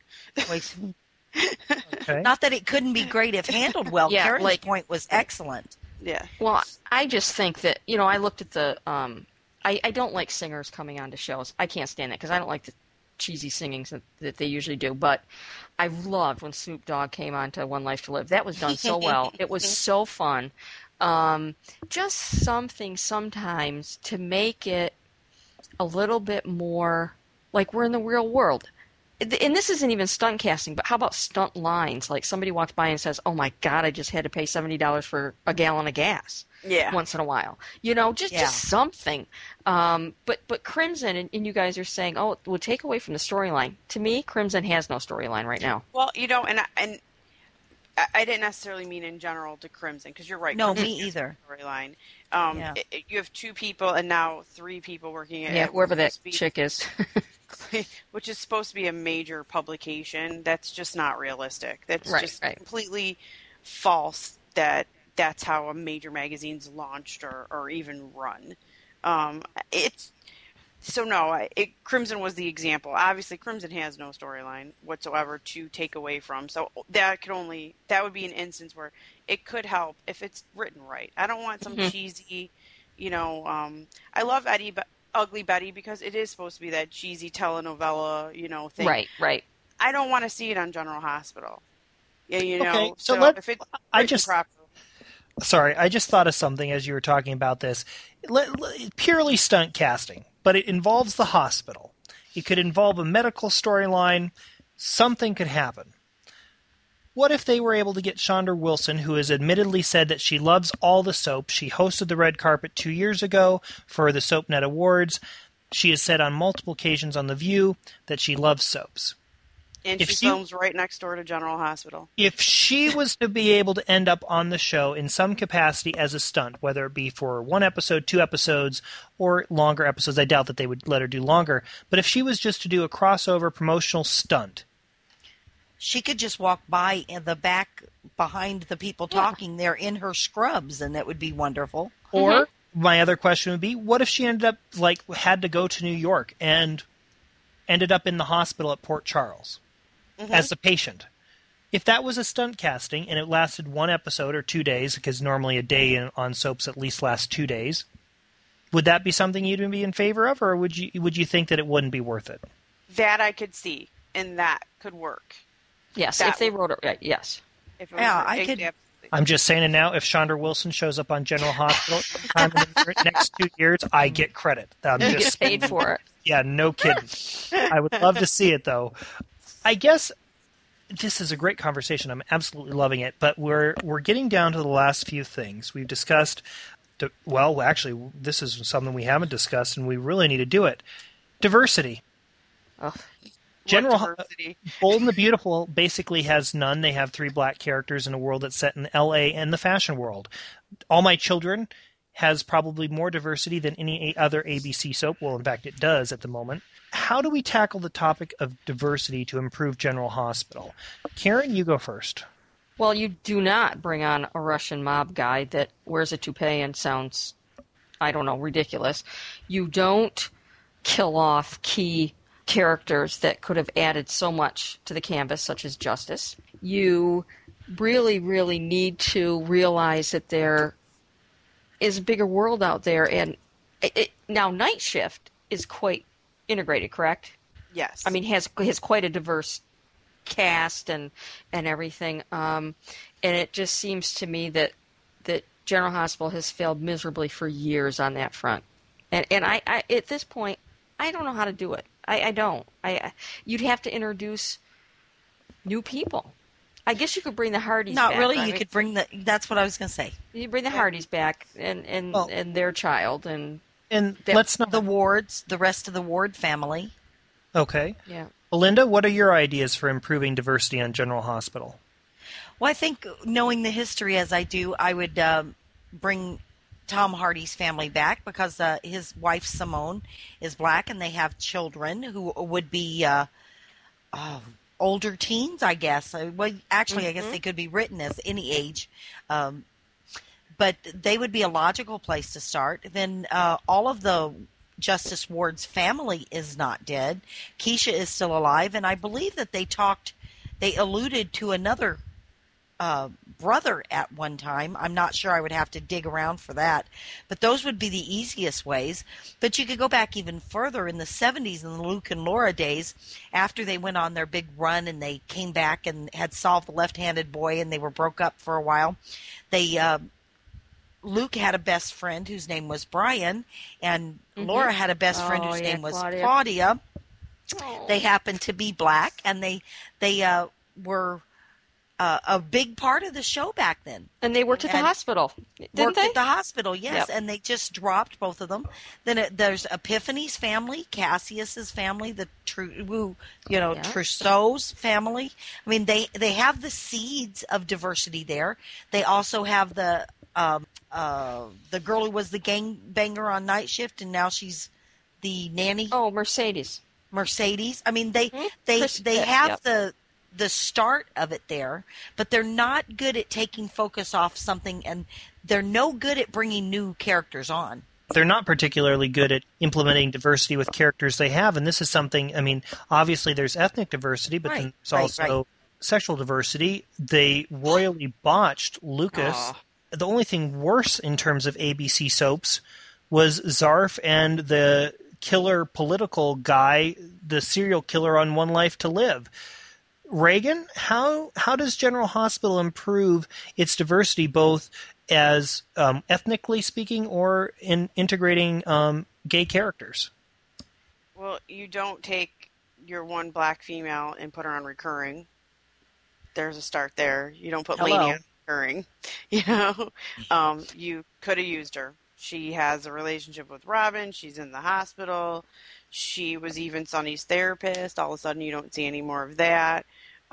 Okay. Not that it couldn't be great if handled well. Karen's point was excellent. Yeah. Well, I just think that I looked at the. I don't like singers coming onto shows. I can't stand it because I don't like the cheesy singings that they usually do, but I loved when Snoop Dogg came on to One Life to Live. That was done so well. It was so fun. Just something sometimes to make it a little bit more like we're in the real world. And this isn't even stunt casting, but how about stunt lines? Like somebody walks by and says, "Oh my God, I just had to pay $70 for a gallon of gas." Yeah. Once in a while, just something. But Crimson, and you guys are saying, oh, it would take away from the storyline. To me, Crimson has no storyline right now. Well, and I didn't necessarily mean in general to Crimson, because you're right. No, Crimson me either. Storyline. You have 2 people and now 3 people working at whoever that chick is. Which is supposed to be a major publication. That's just not realistic. That's completely false that's how a major magazine's launched or even run. So no, Crimson was the example. Obviously, Crimson has no storyline whatsoever to take away from. So that would be an instance where it could help if it's written right. I don't want some cheesy, I love Ugly Betty because it is supposed to be that cheesy telenovela, thing. Right. I don't want to see it on General Hospital. Yeah, Okay, so if it's properly. Sorry, I just thought of something as you were talking about this. Purely stunt casting, but it involves the hospital. It could involve a medical storyline. Something could happen. What if they were able to get Shonda Wilson, who has admittedly said that she loves all the soaps? She hosted the red carpet 2 years ago for the SoapNet Awards. She has said on multiple occasions on The View that she loves soaps. And she films right next door to General Hospital. If she was to be able to end up on the show in some capacity as a stunt, whether it be for 1 episode, 2 episodes, or longer episodes, I doubt that they would let her do longer, but if she was just to do a crossover promotional stunt. She could just walk by in the back behind the people talking there in her scrubs, and that would be wonderful. Or my other question would be, what if she ended up, had to go to New York and ended up in the hospital at Port Charles? As a patient. If that was a stunt casting and it lasted 1 episode or 2 days, because normally a day on soaps at least lasts 2 days, would that be something you'd be in favor of, or would you think that it wouldn't be worth it? That I could see, and that could work. Yes, if they wrote it right, yes. I could. I'm just saying it now. If Shonda Wilson shows up on General Hospital sometime in the next 2 years, I get credit. I'm just get paid for it. Yeah, no kidding. I would love to see it, though. I guess this is a great conversation. I'm absolutely loving it, but we're getting down to the last few things. We've discussed, actually, this is something we haven't discussed, and we really need to do it. Diversity. Diversity? Bold and the Beautiful basically has none. They have 3 black characters in a world that's set in L.A. and the fashion world. All My Children has probably more diversity than any other ABC soap. Well, in fact, it does at the moment. How do we tackle the topic of diversity to improve General Hospital? Karen, you go first. Well, you do not bring on a Russian mob guy that wears a toupee and sounds, ridiculous. You don't kill off key characters that could have added so much to the canvas, such as Justice. You really, really need to realize that there is a bigger world out there. And now Night Shift is quite integrated, correct? Yes. I mean, has quite a diverse cast and everything. And it just seems to me that General Hospital has failed miserably for years on that front. And I at this point, I don't know how to do it. I don't. You'd have to introduce new people. I guess you could bring the Hardys back. Not really. You could bring that's what I was going to say. You bring the Hardys back and their child and let's not the Wards, the rest of the Ward family. Okay. Yeah. Belinda, what are your ideas for improving diversity on General Hospital? Well, I think knowing the history as I do, I would bring Tom Hardy's family back because his wife Simone is black and they have children who would be older teens, I guess. Well, actually, I guess they could be written as any age. But they would be a logical place to start. Then all of the Justice Ward's family is not dead. Keisha is still alive, and I believe that they alluded to another brother at one time. I'm not sure. I would have to dig around for that. But those would be the easiest ways. But you could go back even further in the 70s in the Luke and Laura days, after they went on their big run and they came back and had solved the left-handed boy and they were broke up for a while. Luke had a best friend whose name was Brian, and Laura had a best friend whose name was Claudia. Oh. They happened to be black, and they were a big part of the show back then. And they worked at the hospital, didn't they? At the hospital, yes. Yep. And they just dropped both of them. Then there's Epiphany's family, Cassius's family, the Trousseau's family. I mean, they have the seeds of diversity there. They also have the girl who was the gangbanger on Night Shift, and now she's the nanny. Oh, Mercedes. I mean, they have the start of it there, but they're not good at taking focus off something, and they're no good at bringing new characters on. they're not particularly good at implementing diversity with characters they have, and this is something, I mean, obviously there's ethnic diversity, but then there's also sexual diversity. They royally botched Lucas. Aw. The only thing worse in terms of ABC soaps was Zarf and the killer political guy, the serial killer on One Life to Live. Reagan, how does General Hospital improve its diversity, both as ethnically speaking or in integrating gay characters? Well, you don't take your one black female and put her on recurring. There's a start there. You don't put Lainey on recurring. You you could have used her. She has a relationship with Robin. She's in the hospital. She was even Sonny's therapist. All of a sudden, you don't see any more of that.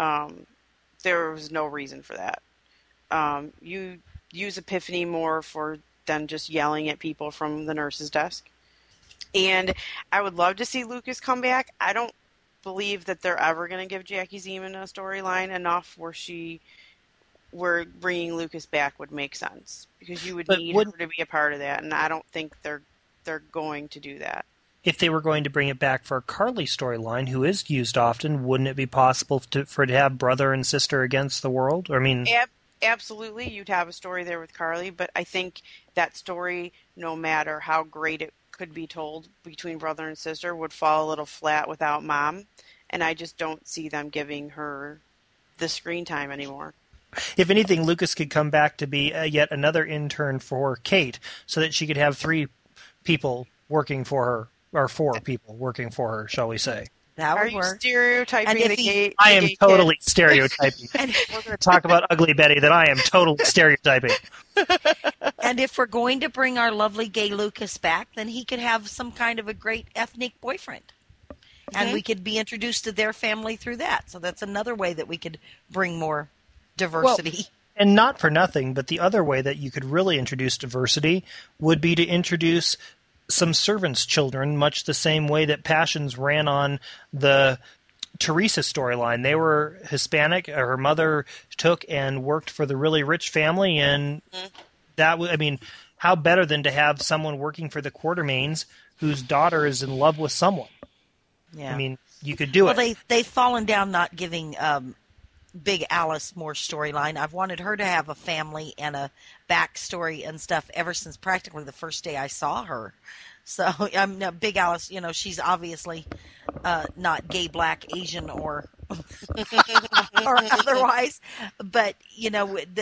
There was no reason for that. You use Epiphany more than just yelling at people from the nurse's desk. And I would love to see Lucas come back. I don't believe that they're ever going to give Jackie Zeman a storyline enough where bringing Lucas back would make sense, because you would need her to be a part of that, and I don't think they're going to do that. If they were going to bring it back for a Carly storyline, who is used often, wouldn't it be possible for it to have brother and sister against the world? I mean, absolutely, you'd have a story there with Carly, but I think that story, no matter how great it could be told between brother and sister, would fall a little flat without Mom, and I just don't see them giving her the screen time anymore. If anything, Lucas could come back to be yet another intern for Kate, so that she could have 3 people working for her, or 4 people working for her, shall we say. That would Are you work. stereotyping the gay? I am totally stereotyping. And We're going to talk about Ugly Betty, that I am totally stereotyping. And if we're going to bring our lovely gay Lucas back, then he could have some kind of a great ethnic boyfriend. And we could be introduced to their family through that. So that's another way that we could bring more diversity. Well, and not for nothing, but the other way that you could really introduce diversity would be to introduce some servants' children, much the same way that Passions ran on the Teresa storyline. They were Hispanic. Her mother took and worked for the really rich family, and how better than to have someone working for the Quartermaines whose daughter is in love with someone? Yeah. I mean, you could do it. They've fallen down not giving Big Alice more storyline. I've wanted her to have a family and a backstory and stuff ever since practically the first day I saw her. So Big Alice, she's obviously not gay, black, Asian, or or otherwise, but it's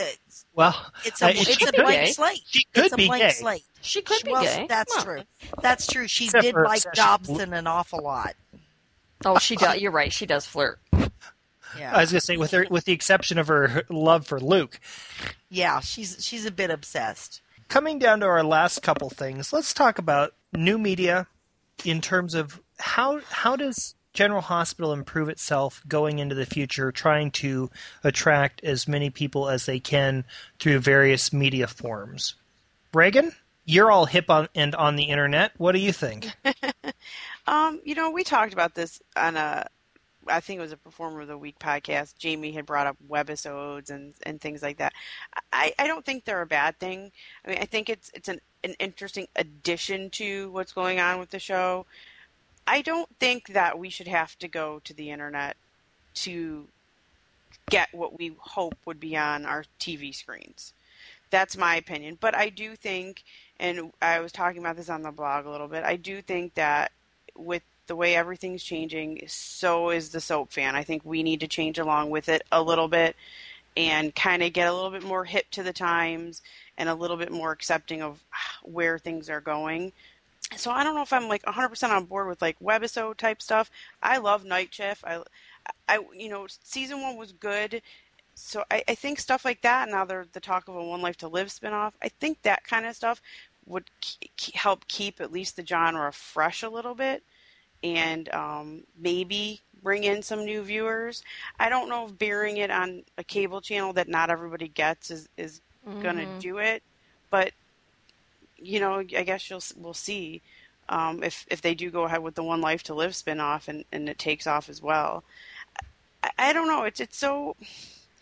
a blank slate. She could be gay. Slate. She could be gay. That's true. That's true. She Except did for like Session. Dobson an awful lot. Oh, she does. You're right. She does flirt. Yeah. I was going to say, with the exception of her love for Luke. Yeah, she's a bit obsessed. Coming down to our last couple things, let's talk about new media in terms of how does General Hospital improve itself going into the future, trying to attract as many people as they can through various media forms. Reagan, you're all hip on the internet. What do you think? We talked about this on I think it was a Performer of the Week podcast. Jamie had brought up webisodes and things like that. I don't think they're a bad thing. I mean, I think it's an interesting addition to what's going on with the show. I don't think that we should have to go to the internet to get what we hope would be on our TV screens. That's my opinion. But I do think, and I was talking about this on the blog a little bit, I do think that with the way everything's changing, so is the soap fan. I think we need to change along with it a little bit and kind of get a little bit more hip to the times and a little bit more accepting of where things are going. So I don't know if I'm like 100% on board with like webisode type stuff. I love Night Shift. I season 1 was good. So I think stuff like that, now they're the talk of a One Life to Live spinoff, I think that kind of stuff would help keep at least the genre fresh a little bit. And maybe bring in some new viewers. I don't know if burying it on a cable channel that not everybody gets is going to do it, but I guess we'll see if they do go ahead with the One Life to Live spinoff and it takes off as well. I don't know. It's so.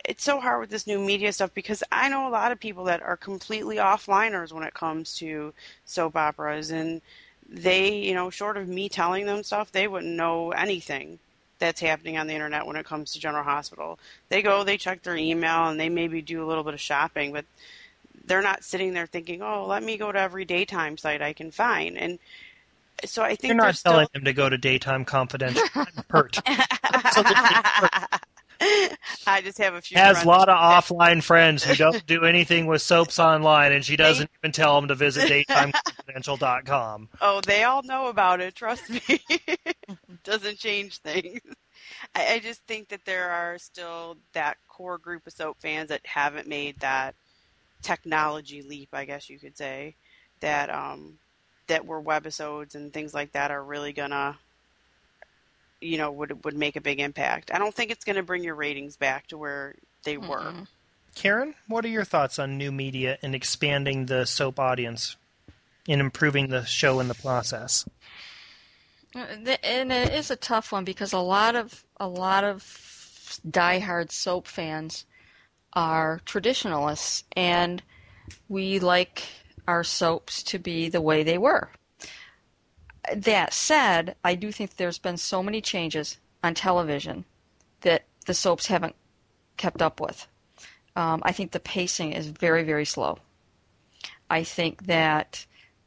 it's so hard with this new media stuff because I know a lot of people that are completely offliners when it comes to soap operas, and they, short of me telling them stuff, they wouldn't know anything that's happening on the internet when it comes to General Hospital. They go, they check their email, and they maybe do a little bit of shopping, but they're not sitting there thinking, oh, let me go to every daytime site I can find. And so I think you're not telling them to go to Daytime Confidential. I'm hurt. Absolutely hurt. I just have a few has friends a lot of offline friends who don't do anything with soaps online, and she doesn't even tell them to visit daytimeconfidential.com. Oh, they all know about it. Trust me. Doesn't change things. I just think that there are still that core group of soap fans that haven't made that technology leap, I guess you could say, that where webisodes and things like that are really gonna, would make a big impact. I don't think it's gonna bring your ratings back to where they were. Karen, what are your thoughts on new media and expanding the soap audience and improving the show in the process? And it is a tough one because a lot of diehard soap fans are traditionalists, and we like our soaps to be the way they were. That said, I do think there's been so many changes on television that the soaps haven't kept up with. I think the pacing is very, very slow. I think that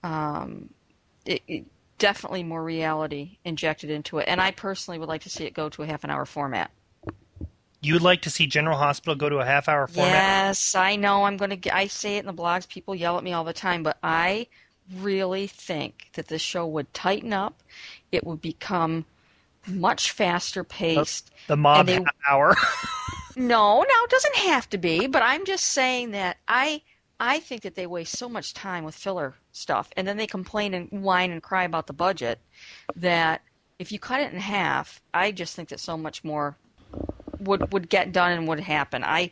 it definitely more reality injected into it, and I personally would like to see it go to a half-an-hour format. You would like to see General Hospital go to a half-hour format? Yes, I know. I say it in the blogs. People yell at me all the time, but I really think that the show would tighten up. It would become much faster paced. The mob half hour. No, it doesn't have to be. But I'm just saying that I think that they waste so much time with filler stuff, and then they complain and whine and cry about the budget. That if you cut it in half, I just think that so much more would get done and would happen. I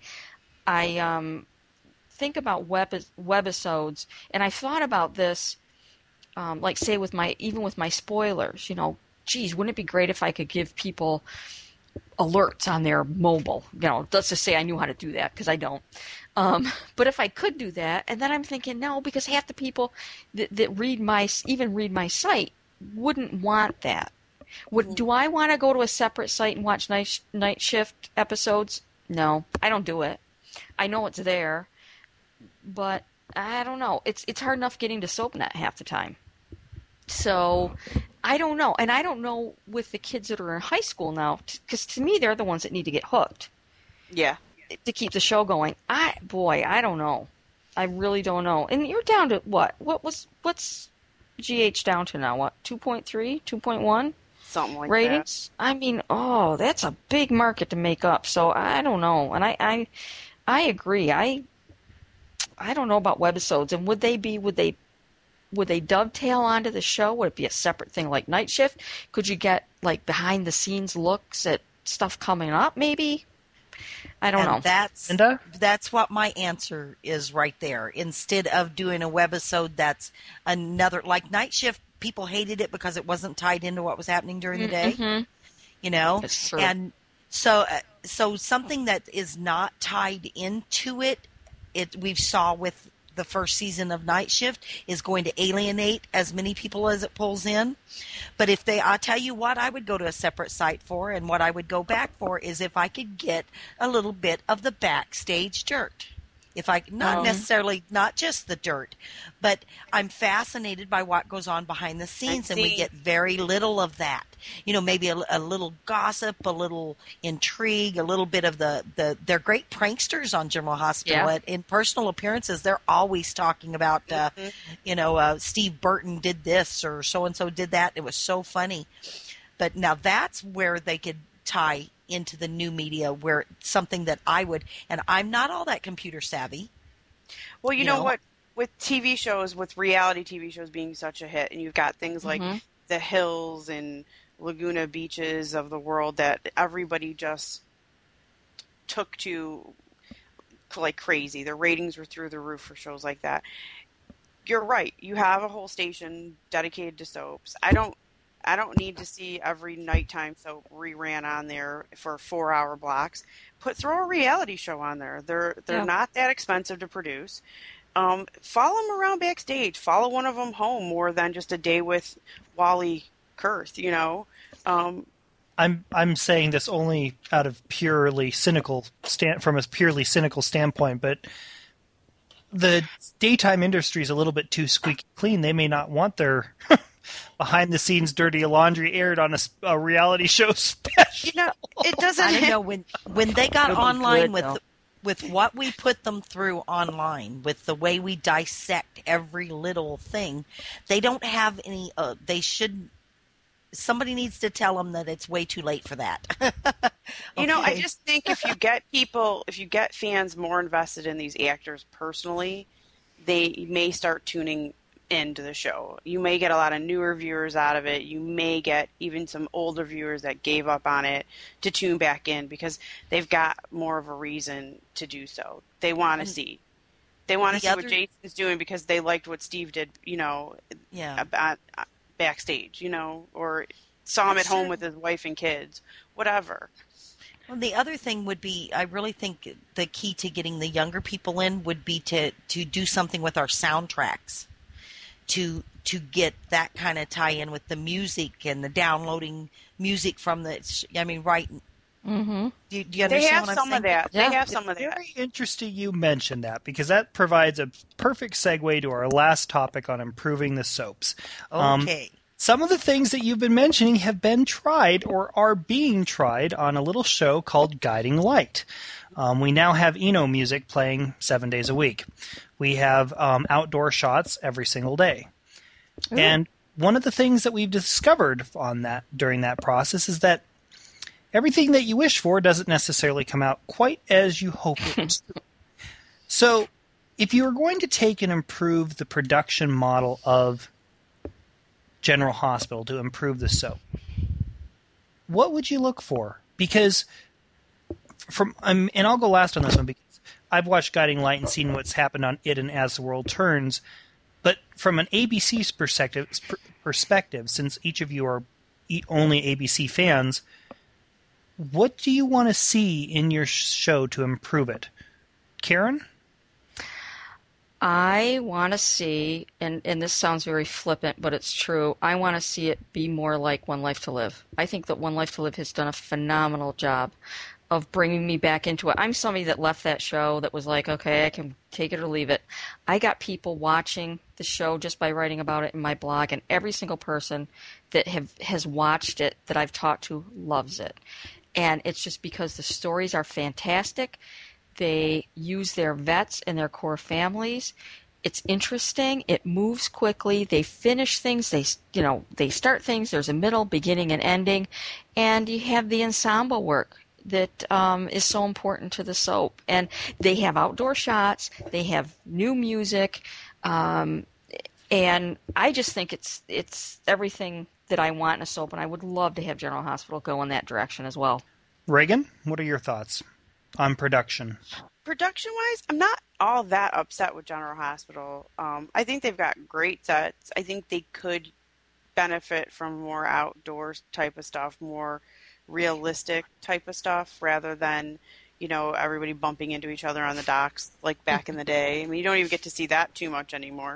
think about webisodes, and I thought about this, like say with my spoilers. Geez, wouldn't it be great if I could give people alerts on their mobile? Let's just say I knew how to do that because I don't. But if I could do that, and then I'm thinking no, because half the people that read my site wouldn't want that. Do I want to go to a separate site and watch night shift episodes? No, I don't do it. I know it's there, but I don't know. It's hard enough getting to SoapNet half the time. So I don't know. And I don't know with the kids that are in high school now, because to me they're the ones that need to get hooked. Yeah. To keep the show going. I don't know. I really don't know. And you're down to what? What's GH down to now? What? 2.3, 2.1? Something like ratings? that. I mean, that's a big market to make up. So I don't know. And I agree. I don't know about webisodes. And would they dovetail onto the show? Would it be a separate thing like Night Shift? Could you get like behind the scenes looks at stuff coming up maybe? I don't know. That's what my answer is right there. Instead of doing a webisode that's another, like Night Shift, people hated it because it wasn't tied into what was happening during the day. Mm-hmm. That's true. And so something that is not tied into it we saw with the first season of Night Shift is going to alienate as many people as it pulls in. But I'll tell you what I would go to a separate site for, and what I would go back for is if I could get a little bit of the backstage dirt. If I not necessarily not just the dirt, but I'm fascinated by what goes on behind the scenes, and we get very little of that. Maybe a little gossip, a little intrigue, a little bit of they're great pranksters on General Hospital. Yeah. In personal appearances, they're always talking about, Steve Burton did this or so and so did that. It was so funny. But now that's where they could tie into the new media, where something that I would, and I'm not all that computer savvy. Well, you know what? With TV shows, with reality TV shows being such a hit, and you've got things like The Hills and Laguna Beaches of the world that everybody just took to like crazy. The ratings were through the roof for shows like that. You're right. You have a whole station dedicated to soaps. I I don't need to see every nighttime soap reran on there for 4-hour blocks. Throw a reality show on there. They're not that expensive to produce. Follow them around backstage. Follow one of them home more than just a day with Wally Kurth, you know. I'm saying this only out of purely cynical from a purely cynical standpoint, but the daytime industry is a little bit too squeaky clean. They may not want their behind the scenes dirty laundry aired on a reality show special. You know, it doesn't. I don't know when they got online good, with what we put them through online, with the way we dissect every little thing, they don't have any. They should. Somebody needs to tell them that it's way too late for that. You know, I just think if you get fans more invested in these actors personally, they may start tuning into the show. You may get a lot of newer viewers out of it. You may get even some older viewers that gave up on it to tune back in because they've got more of a reason to do so. They want to see. They want to see what Jason's doing because they liked what Steve did, you know, backstage, you know, or saw him at home with his wife and kids, whatever. Well, the other thing would be, I really think the key to getting the younger people in would be to do something with our soundtracks, to get that kind of tie-in with the music and the downloading music from the, I mean, right. Mm-hmm. Do you understand what I'm saying? They have some of that. Very interesting you mentioned that because that provides a perfect segue to our last topic on improving the soaps. Okay. Some of the things that you've been mentioning have been tried or are being tried on a little show called Guiding Light. We now have Eno music playing 7 days a week. We have outdoor shots every single day. Ooh. And one of the things that we've discovered on that during that process is that everything that you wish for doesn't necessarily come out quite as you hope it would. So if you were going to take and improve the production model of General Hospital to improve the soap, what would you look for? Because and I'll go last on this one because I've watched Guiding Light and seen what's happened on it and As the World Turns, but from an ABC's perspective, since each of you are only ABC fans, what do you want to see in your show to improve it? Karen? I want to see, and this sounds very flippant, but it's true, I want to see it be more like One Life to Live. I think that One Life to Live has done a phenomenal job of bringing me back into it. I'm somebody that left that show that was like, okay, I can take it or leave it. I got people watching the show just by writing about it in my blog, and every single person that has watched it that I've talked to loves it. And it's just because the stories are fantastic. They use their vets and their core families. It's interesting. It moves quickly. They finish things. They start things. There's a middle, beginning, and ending. And you have the ensemble work that is so important to the soap. And they have outdoor shots. They have new music. And I just think it's everything that I want in a soap, and I would love to have General Hospital go in that direction as well. Reagan, what are your thoughts on production? Production-wise, I'm not all that upset with General Hospital. I think they've got great sets. I think they could benefit from more outdoor type of stuff, more realistic type of stuff, rather than, you know, everybody bumping into each other on the docks like back in the day. I mean, you don't even get to see that too much anymore.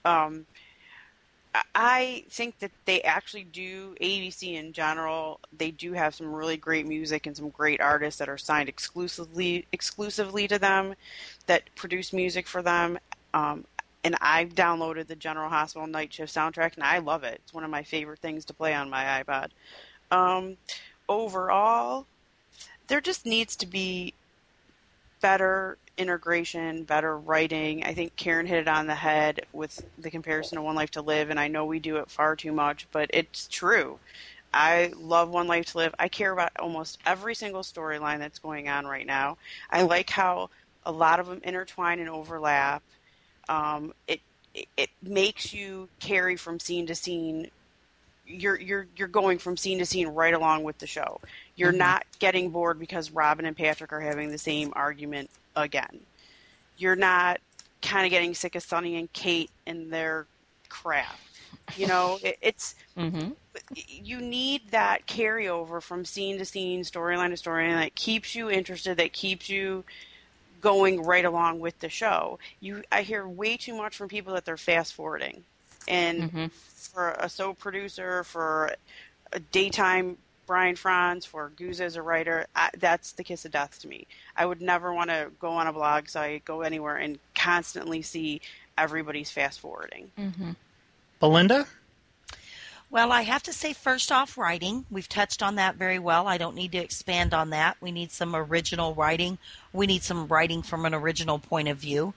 I think that they actually do, ABC in general, they do have some really great music and some great artists that are signed exclusively to them, that produce music for them. And I've downloaded the General Hospital Night Shift soundtrack, and I love it. It's one of my favorite things to play on my iPod. Overall, there just needs to be better integration, better writing. I think Karen hit it on the head with the comparison to One Life to Live, and I know we do it far too much, but it's true. I love One Life to Live. I care about almost every single storyline that's going on right now. I like how a lot of them intertwine and overlap. It makes you carry from scene to scene. You're going from scene to scene right along with the show. You're not getting bored because Robin and Patrick are having the same argument again. You're not kind of getting sick of Sonny and Kate and their crap. You know, it's Mm-hmm. you need that carryover from scene to scene, storyline to storyline that keeps you interested, that keeps you going right along with the show. I hear way too much from people that they're fast forwarding, and Mm-hmm. for a soap producer, for a daytime Brian Franz, for Guz as a writer, that's the kiss of death to me. I would never want to go on a blog site, go anywhere, and constantly see everybody's fast forwarding. Mm-hmm. Belinda? Well, I have to say, first off, writing. We've touched on that very well. I don't need to expand on that. We need some original writing. We need some writing from an original point of view.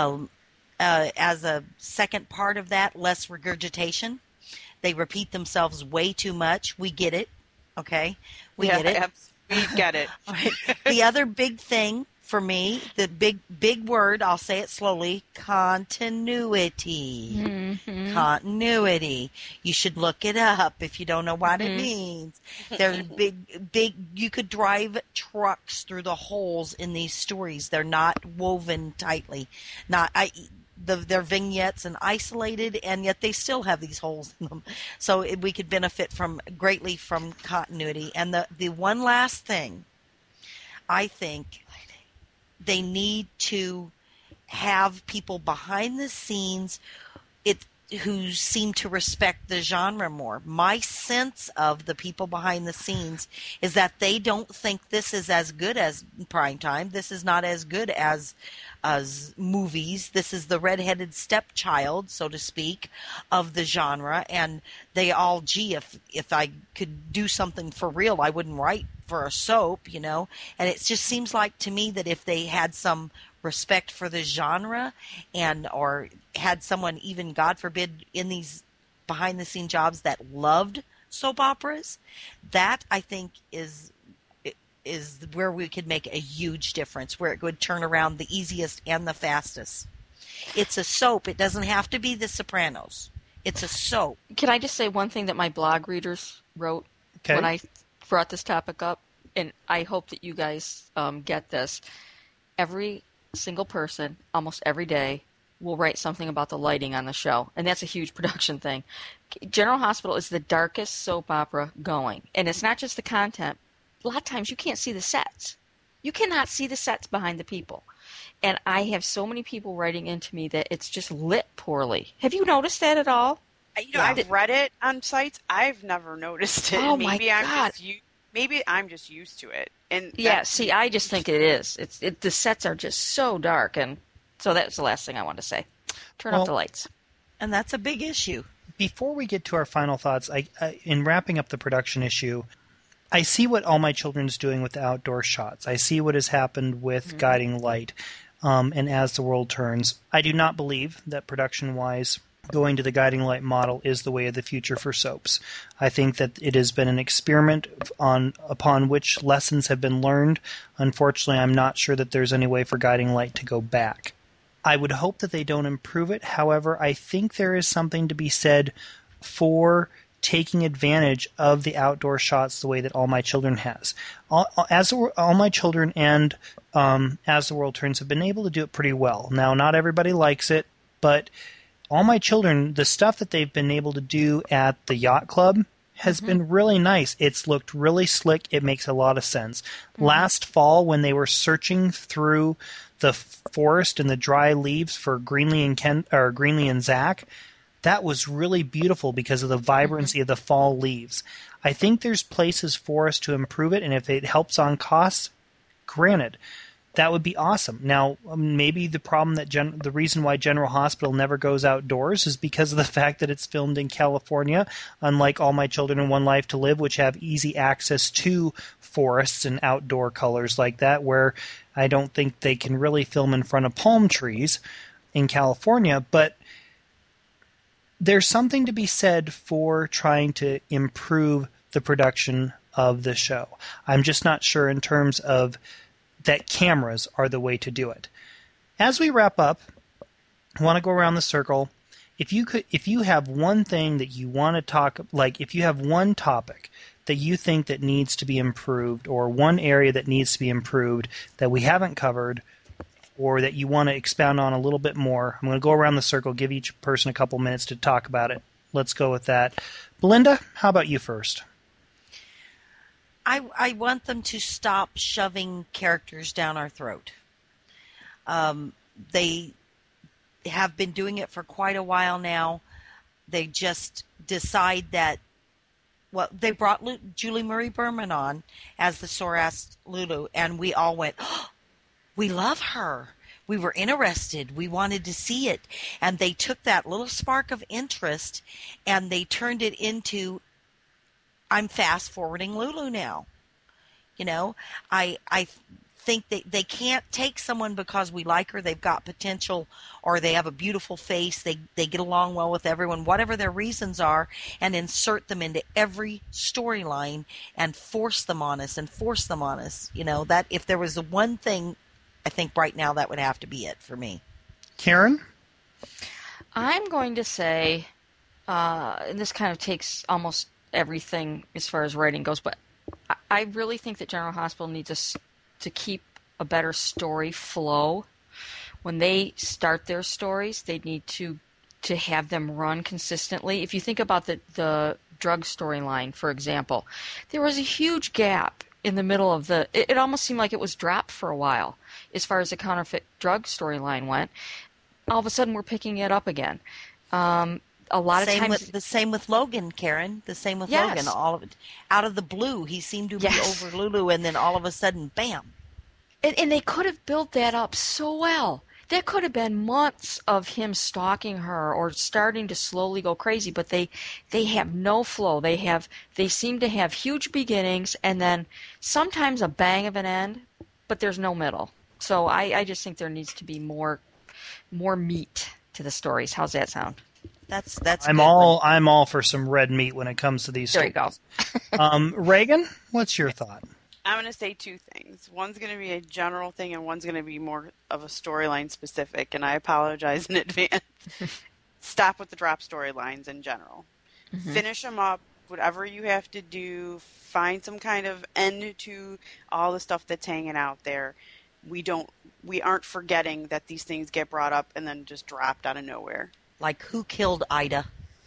As a second part of that, less regurgitation. They repeat themselves way too much. We get it. Okay? We get it. We get it. Right. The other big thing for me, the big word, I'll say it slowly, continuity. Mm-hmm. Continuity. You should look it up if you don't know what it means. There's big, you could drive trucks through the holes in these stories. They're not woven tightly. They're vignettes and isolated, and yet they still have these holes in them. So we could benefit greatly from continuity. And the one last thing, I think they need to have people behind the scenes who seem to respect the genre more. My sense of the people behind the scenes is that they don't think this is as good as primetime. This is not as good as movies. This is the redheaded stepchild, so to speak, of the genre. And they all, if I could do something for real, I wouldn't write for a soap, you know. And it just seems like to me that if they had some respect for the genre or had someone, even God forbid, in these behind the scene jobs that loved soap operas, that I think is where we could make a huge difference, where it would turn around the easiest and the fastest. It's a soap. It doesn't have to be The Sopranos. It's a soap. Can I just say one thing that my blog readers wrote when I brought this topic up? And I hope that you guys get this. Every single person, almost every day, will write something about the lighting on the show. And that's a huge production thing. General Hospital is the darkest soap opera going. And it's not just the content. A lot of times you can't see the sets. You cannot see the sets behind the people. And I have so many people writing into me that it's just lit poorly. Have you noticed that at all? You know, I've read it on sites. I've never noticed it. Oh, my God. Maybe I'm just used to it. And yeah, see, I just think it is. The sets are just so dark. And so that's the last thing I want to say. Turn off the lights. And that's a big issue. Before we get to our final thoughts, in wrapping up the production issue, I see what All My Children's doing with the outdoor shots. I see what has happened with Guiding Light and As the World Turns. I do not believe that production-wise going to the Guiding Light model is the way of the future for soaps. I think that it has been an experiment upon which lessons have been learned. Unfortunately, I'm not sure that there's any way for Guiding Light to go back. I would hope that they don't improve it. However, I think there is something to be said for taking advantage of the outdoor shots the way that All My Children has. All My Children and As the World Turns have been able to do it pretty well. Now, not everybody likes it, but All My Children, the stuff that they've been able to do at the yacht club has been really nice. It's looked really slick. It makes a lot of sense. Last fall, when they were searching through the forest and the dry leaves for Greenlee and Zach, that was really beautiful because of the vibrancy of the fall leaves. I think there's places for us to improve it, and if it helps on costs, granted, that would be awesome. Now, maybe the problem the reason why General Hospital never goes outdoors is because of the fact that it's filmed in California, unlike All My Children and One Life to Live, which have easy access to forests and outdoor colors like that, where I don't think they can really film in front of palm trees in California. But there's something to be said for trying to improve the production of the show. I'm just not sure in terms of that cameras are the way to do it. As we wrap up, I want to go around the circle. If you have one thing that you want to talk, like if you have one topic that you think that needs to be improved, or one area that needs to be improved that we haven't covered, or that you want to expound on a little bit more, I'm going to go around the circle, give each person a couple minutes to talk about it. let's go with that. Belinda, how about you first? I want them to stop shoving characters down our throat. They have been doing it for quite a while now. They just decide that, well, they brought Julie Marie Berman on as the sore-ass Lulu, and we all went, oh, we love her. We were interested. We wanted to see it. And they took that little spark of interest and they turned it into, I'm fast-forwarding Lulu now. You know, I think they can't take someone because we like her, they've got potential, or they have a beautiful face, they get along well with everyone, whatever their reasons are, and insert them into every storyline and force them on us. You know, that if there was the one thing, I think right now that would have to be it for me. Karen? I'm going to say, and this kind of takes almost everything as far as writing goes, but I really think that General Hospital needs us to keep a better story flow. When they start their stories, they need to have them run consistently. If you think about the drug storyline, for example, there was a huge gap in the middle of it almost seemed like it was dropped for a while as far as the counterfeit drug storyline went. All of a sudden, we're picking it up again. A lot of times, the same with Logan, Karen. The same with yes. Logan. All of it out of the blue, he seemed to yes. be over Lulu, and then all of a sudden, bam! And they could have built that up so well. That could have been months of him stalking her or starting to slowly go crazy. But they have no flow. They seem to have huge beginnings and then sometimes a bang of an end, but there's no middle. So I just think there needs to be more meat to the stories. How's that sound? That's. I'm all for some red meat when it comes to these. There you go. Reagan, what's your thought? I'm going to say two things. One's going to be a general thing, and one's going to be more of a storyline specific. And I apologize in advance. Stop with the drop storylines in general. Mm-hmm. Finish them up. Whatever you have to do. Find some kind of end to all the stuff that's hanging out there. We aren't forgetting that these things get brought up and then just dropped out of nowhere. Like, who killed Ida?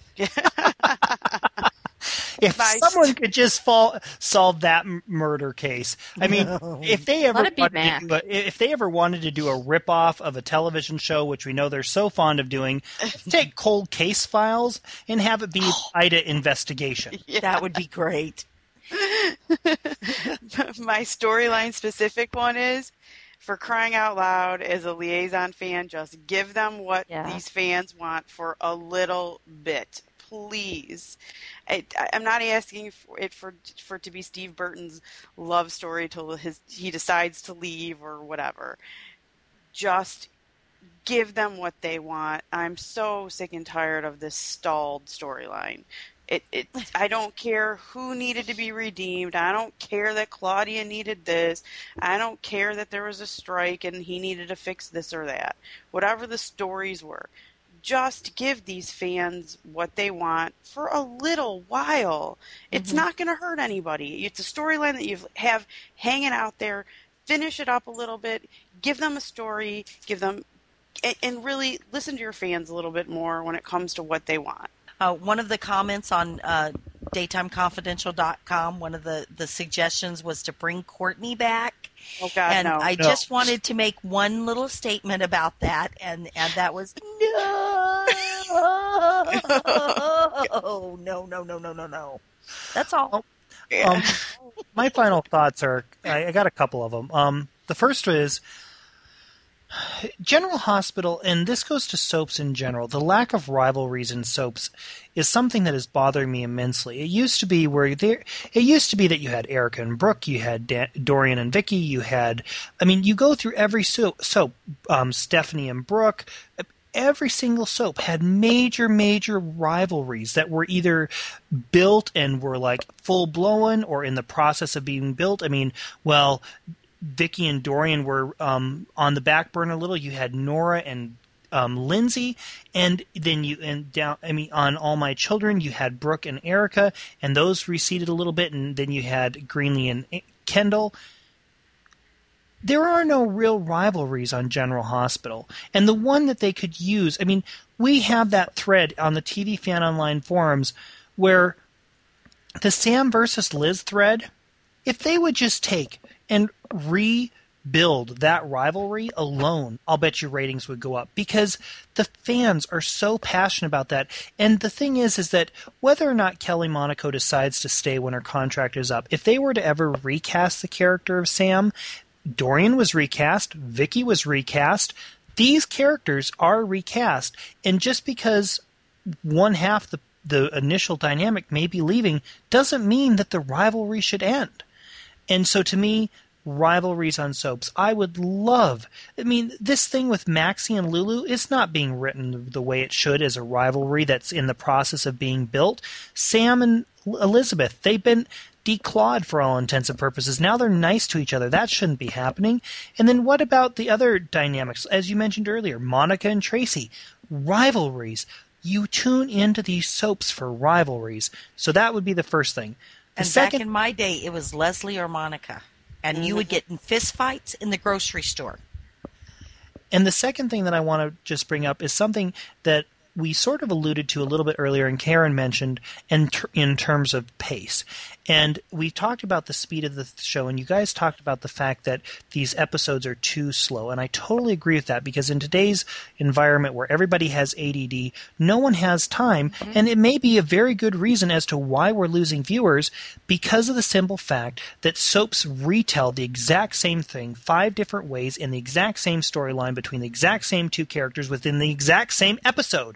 If someone could just solve that murder case, I mean, if they ever wanted to do a ripoff of a television show, which we know they're so fond of doing, take Cold Case Files and have it be Ida investigation. Yeah. That would be great. My storyline specific one is, for crying out loud, as a liaison fan, just give them what these fans want for a little bit, please. I'm not asking for it to be Steve Burton's love story till he decides to leave or whatever. Just give them what they want. I'm so sick and tired of this stalled storyline. I don't care who needed to be redeemed. I don't care that Claudia needed this. I don't care that there was a strike and he needed to fix this or that. Whatever the stories were, just give these fans what they want for a little while. It's not going to hurt anybody. It's a storyline that you have hanging out there. Finish it up a little bit. Give them a story. And really listen to your fans a little bit more when it comes to what they want. One of the comments on DaytimeConfidential.com, one of the suggestions was to bring Courtney back. Oh, God, and no. I just wanted to make one little statement about that, and that was, no. No. That's all. My final thoughts are, I got a couple of them. The first is, General Hospital, and this goes to soaps in general, the lack of rivalries in soaps is something that is bothering me immensely. It used to be that you had Erica and Brooke, you had Dorian and Vicky, you go through every soap, Stephanie and Brooke. Every single soap had major rivalries that were either built and were like full-blown or in the process of being built. Vicky and Dorian were on the back burner a little. You had Nora and Lindsay, and then on All My Children you had Brooke and Erica, and those receded a little bit, and then you had Greenlee and Kendall. There are no real rivalries on General Hospital, and the one that they could use, we have that thread on the TV Fan Online forums where the Sam versus Liz thread, if they would just take and rebuild that rivalry alone, I'll bet your ratings would go up because the fans are so passionate about that. And the thing is that whether or not Kelly Monaco decides to stay when her contract is up, if they were to ever recast the character of Sam, Dorian was recast, Vicky was recast, these characters are recast, and just because one half the initial dynamic may be leaving doesn't mean that the rivalry should end. And so to me, rivalries on soaps, I would love. I mean, this thing with Maxie and Lulu is not being written the way it should as a rivalry that's in the process of being built. Sam and Elizabeth, they've been declawed for all intents and purposes. Now they're nice to each other. That shouldn't be happening. And then what about the other dynamics? As you mentioned earlier, Monica and Tracy, rivalries. You tune into these soaps for rivalries. So that would be the first thing. Back in my day, it was Leslie or Monica. And you would get in fist fights in the grocery store. And the second thing that I want to just bring up is something that we sort of alluded to a little bit earlier and Karen mentioned in terms of pace. And we talked about the speed of the show, and you guys talked about the fact that these episodes are too slow. And I totally agree with that because in today's environment where everybody has ADD, no one has time. And it may be a very good reason as to why we're losing viewers because of the simple fact that soaps retell the exact same thing 5 different ways in the exact same storyline between the exact same 2 characters within the exact same episode.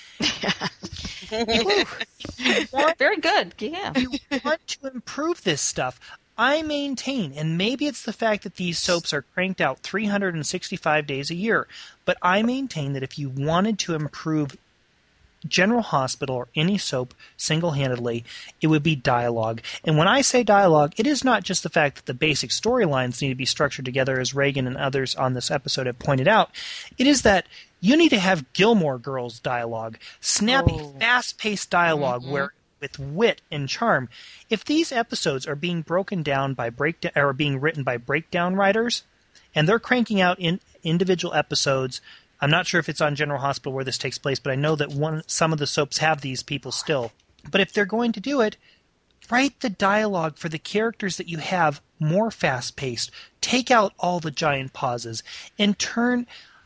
Very good. Yeah. You want to improve this stuff. I maintain, and maybe it's the fact that these soaps are cranked out 365 days a year, but I maintain that if you wanted to improve General Hospital or any soap single-handedly, it would be dialogue. And when I say dialogue, it is not just the fact that the basic storylines need to be structured together, as Reagan and others on this episode have pointed out. It is that you need to have Gilmore Girls dialogue, snappy, fast-paced dialogue where with wit and charm. If these episodes are being broken down by or being written by breakdown writers, and they're cranking out in individual episodes, I'm not sure if it's on General Hospital where this takes place, but I know that some of the soaps have these people still. But if they're going to do it, write the dialogue for the characters that you have more fast-paced. Take out all the giant pauses and turn.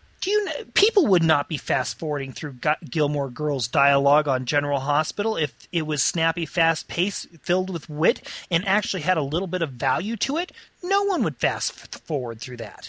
People would not be fast-forwarding through Gilmore Girls dialogue on General Hospital if it was snappy, fast-paced, filled with wit, and actually had a little bit of value to it. No one would fast-forward through that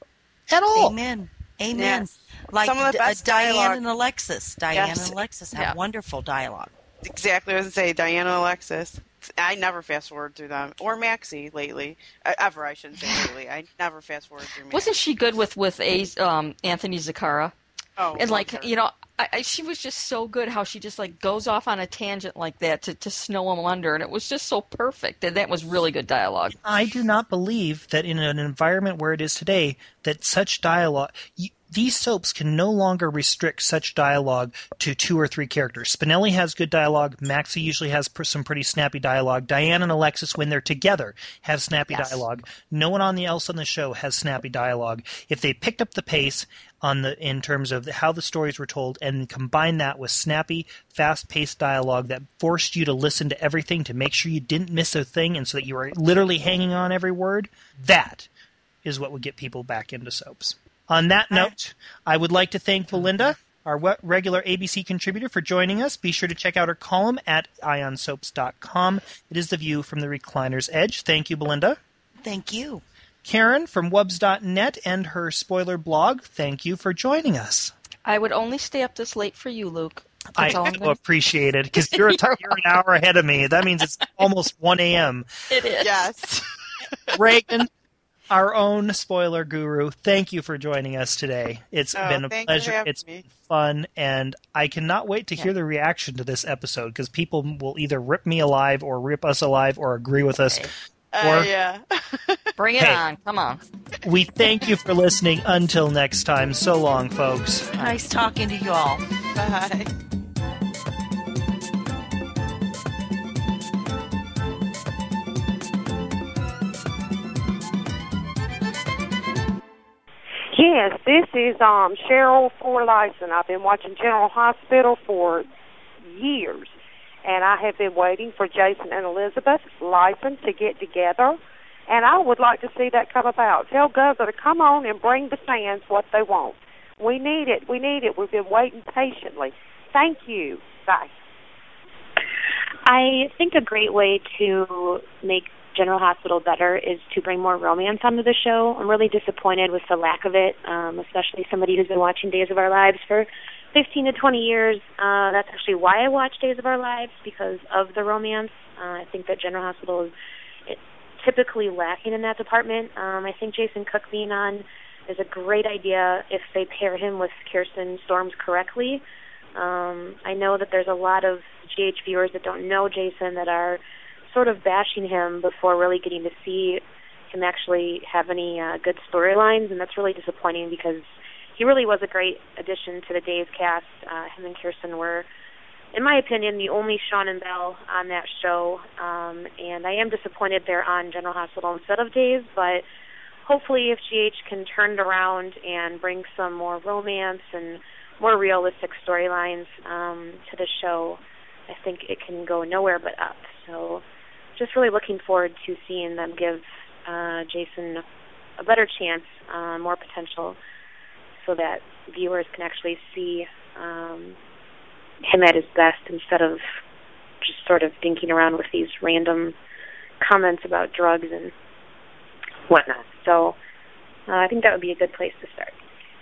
at all. Amen. Yes. Like Some of the best Diane dialogue. and Alexis. Diane and Alexis have wonderful dialogue. Exactly. I was going to say, Diana and Alexis. I never fast forward through them. Or Maxie lately. Ever, I shouldn't say lately. I never fast forward through Maxie. Wasn't she good with Anthony Zaccara? Oh, and like, her. you know, she was just so good how she just like goes off on a tangent like that to snow him under, and it was just so perfect. And that was really good dialogue. I do not believe that in an environment where it is today that such dialogue. These soaps can no longer restrict such dialogue to 2 or 3 characters. Spinelli has good dialogue. Maxie usually has some pretty snappy dialogue. Diane and Alexis, when they're together, have snappy dialogue. No one else on the show has snappy dialogue. If they picked up the pace in terms of how the stories were told and combined that with snappy, fast-paced dialogue that forced you to listen to everything to make sure you didn't miss a thing and so that you were literally hanging on every word, that is what would get people back into soaps. On that note, I would like to thank Belinda, our regular ABC contributor, for joining us. Be sure to check out her column at ionsoaps.com. It is the view from the recliner's edge. Thank you, Belinda. Thank you. Karen from wubs.net and her spoiler blog, thank you for joining us. I would only stay up this late for you, Luke. I appreciate it, because you're an hour ahead of me. That means it's almost 1 a.m. It is. Yes. Reagan, our own spoiler guru, thank you for joining us today. It's been a pleasure. It's been fun, and I cannot wait to hear the reaction to this episode, because people will either rip me alive or rip us alive or agree with us. Yeah. Bring it on. Come on. We thank you for listening. Until next time. So long, folks. Nice talking to you all. Bye. Yes, this is Cheryl Forlyson. I've been watching General Hospital for years, and I have been waiting for Jason and Elizabeth Lyson to get together, and I would like to see that come about. Tell Guzzler to come on and bring the fans what they want. We need it. We need it. We've been waiting patiently. Thank you. Bye. I think a great way to make General Hospital better is to bring more romance onto the show. I'm really disappointed with the lack of it, especially somebody who's been watching Days of Our Lives for 15 to 20 years. That's actually why I watch Days of Our Lives, because of the romance. I think that General Hospital is typically lacking in that department. I think Jason Cook being on is a great idea if they pair him with Kirsten Storms correctly. I know that there's a lot of GH viewers that don't know Jason that are sort of bashing him before really getting to see him actually have any good storylines, and that's really disappointing because he really was a great addition to the Days cast. Him and Kirsten were, in my opinion, the only Sean and Belle on that show, and I am disappointed they're on General Hospital instead of Days, but hopefully if GH can turn it around and bring some more romance and more realistic storylines to the show, I think it can go nowhere but up. So just really looking forward to seeing them give Jason a better chance, more potential, so that viewers can actually see him at his best instead of just sort of dinking around with these random comments about drugs and whatnot. So I think that would be a good place to start.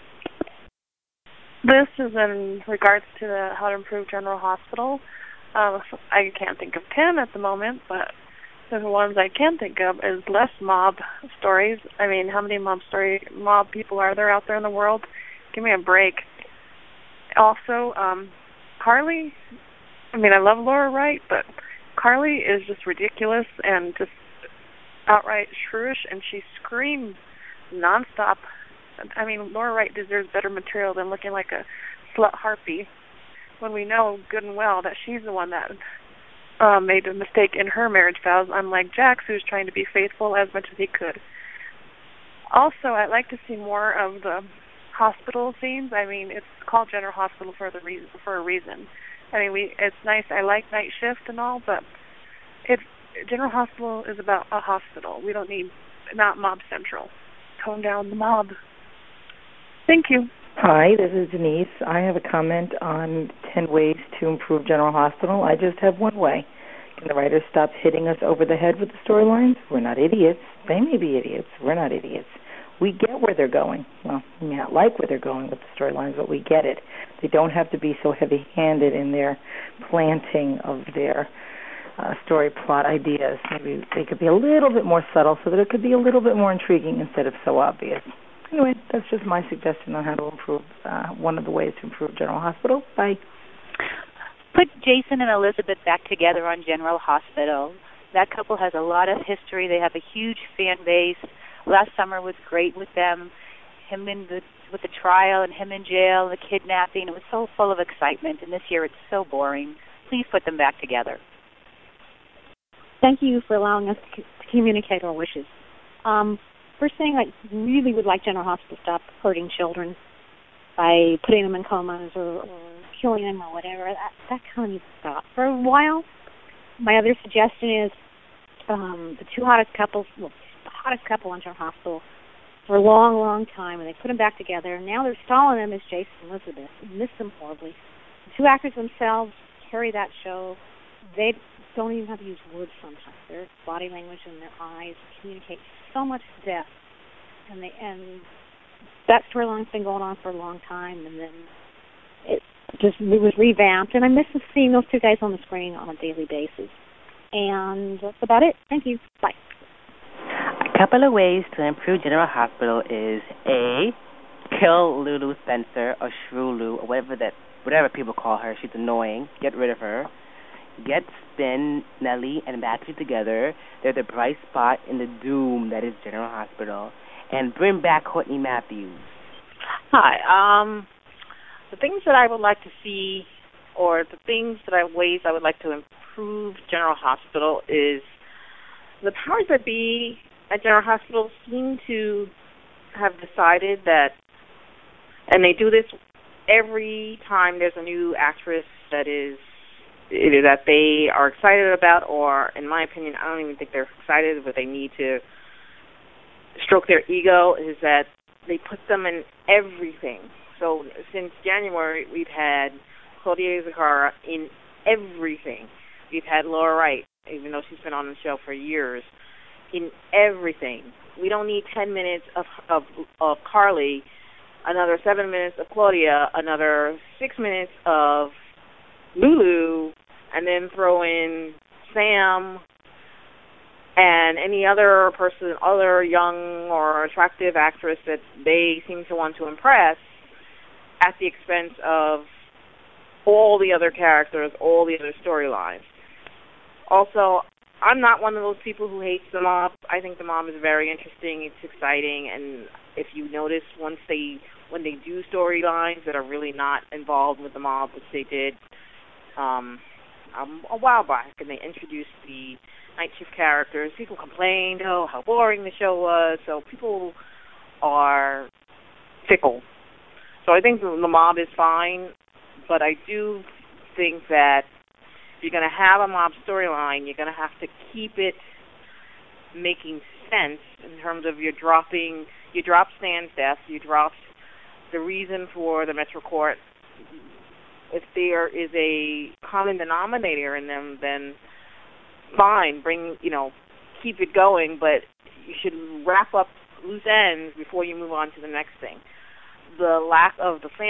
This is in regards to how to improve General Hospital. I can't think of 10 at the moment, but the ones I can think of is less mob stories. I mean, how many mob people are there out there in the world? Give me a break. Also, Carly, I mean, I love Laura Wright, but Carly is just ridiculous and just outright shrewish, and she screams nonstop. I mean, Laura Wright deserves better material than looking like a slut harpy when we know good and well that she's the one that made a mistake in her marriage vows, unlike Jax, who's trying to be faithful as much as he could. Also, I'd like to see more of the hospital scenes. I mean, it's called General Hospital for a reason. I mean, it's nice. I like Night Shift and all, but General Hospital is about a hospital. We don't need, not Mob Central. Tone down the mob. Thank you. Hi, this is Denise. I have a comment on 10 ways to improve General Hospital. I just have one way. Can the writers stop hitting us over the head with the storylines? We're not idiots. They may be idiots. We're not idiots. We get where they're going. Well, we may not like where they're going with the storylines, but we get it. They don't have to be so heavy-handed in their planting of their story plot ideas. Maybe they could be a little bit more subtle so that it could be a little bit more intriguing instead of so obvious. Anyway, that's just my suggestion on how to improve, one of the ways to improve General Hospital. Bye. Put Jason and Elizabeth back together on General Hospital. That couple has a lot of history. They have a huge fan base. Last summer was great with them. Him with the trial and him in jail, the kidnapping. It was so full of excitement. And this year it's so boring. Please put them back together. Thank you for allowing us to communicate our wishes. First thing, I really would like General Hospital to stop hurting children by putting them in comas or killing them or whatever. That kind of needs to stop for a while. My other suggestion is the two hottest couples, the hottest couple on General Hospital for a long, long time, and they put them back together. And now they're stalling them as Jason and Elizabeth. I miss them horribly. The two actors themselves carry that show. They don't even have to use words sometimes. Their body language and their eyes communicate so much depth. And that storyline's been going on for a long time, and then it was revamped. And I miss seeing those two guys on the screen on a daily basis. And that's about it. Thank you. Bye. A couple of ways to improve General Hospital is A, kill Lulu Spencer or Shrew Lou or whatever people call her. She's annoying. Get rid of her. Get Spin, Nellie, and Matthew together. They're the bright spot in the doom that is General Hospital. And bring back Courtney Matthews. Hi. The things that I would like to see, or ways I would like to improve General Hospital is the powers that be at General Hospital seem to have decided that And they do this every time there's a new actress that is either that they are excited about, or, in my opinion, I don't even think they're excited, but they need to stroke their ego, is that they put them in everything. So since January, we've had Claudia Zakara in everything. We've had Laura Wright, even though she's been on the show for years, in everything. We don't need 10 minutes of Carly, another 7 minutes of Claudia, another 6 minutes of Lulu, and then throw in Sam and any other person, other young or attractive actress that they seem to want to impress at the expense of all the other characters, all the other storylines. Also, I'm not one of those people who hates the mob. I think the mob is very interesting. It's exciting, and if you notice, when they do storylines that are really not involved with the mob, which they did a while back, and they introduced the night shift characters, people complained, how boring the show was. So people are fickle. So I think the mob is fine, but I do think that if you're going to have a mob storyline, you're going to have to keep it making sense in terms of you drop Stan's death, you drop the reason for the Metro Court. If there is a common denominator in them, then fine, keep it going, but you should wrap up loose ends before you move on to the next thing. The lack of the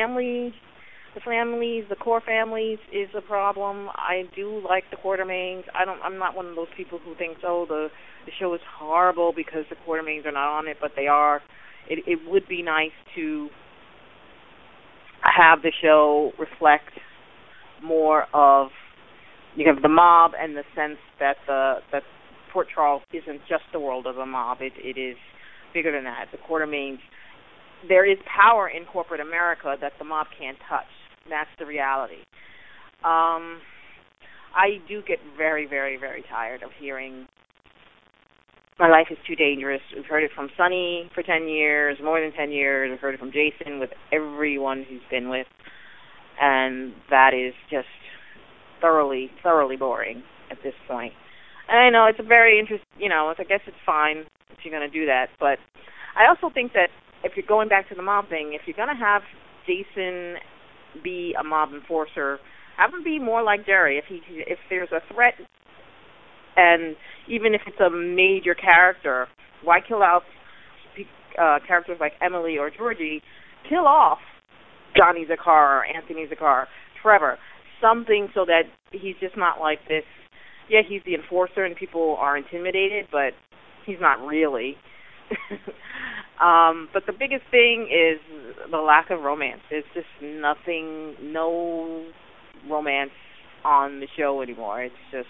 core families is a problem. I do like the Quartermaines. I'm not one of those people who thinks, the show is horrible because the Quartermaines are not on it, but they are. It would be nice to have the show reflect more of the mob, and the sense that that Port Charles isn't just the world of the mob. It is bigger than that. The Quartermaines, there is power in corporate America that the mob can't touch. That's the reality. I do get very, very, very tired of hearing my life is too dangerous. We've heard it from Sonny for 10 years, more than 10 years. We've heard it from Jason with everyone he's been with. And that is just thoroughly, thoroughly boring at this point. And I know it's a very interesting, I guess it's fine if you're going to do that. But I also think that if you're going back to the mob thing, if you're going to have Jason be a mob enforcer, have him be more like Jerry. If there's a threat, and even if it's a major character, why kill out characters like Emily or Georgie? Kill off Johnny Zakar, Anthony Zakar, Trevor, something so that he's just not like this. Yeah, he's the enforcer and people are intimidated, but he's not really. But the biggest thing is the lack of romance. There's just no romance on the show anymore. It's just,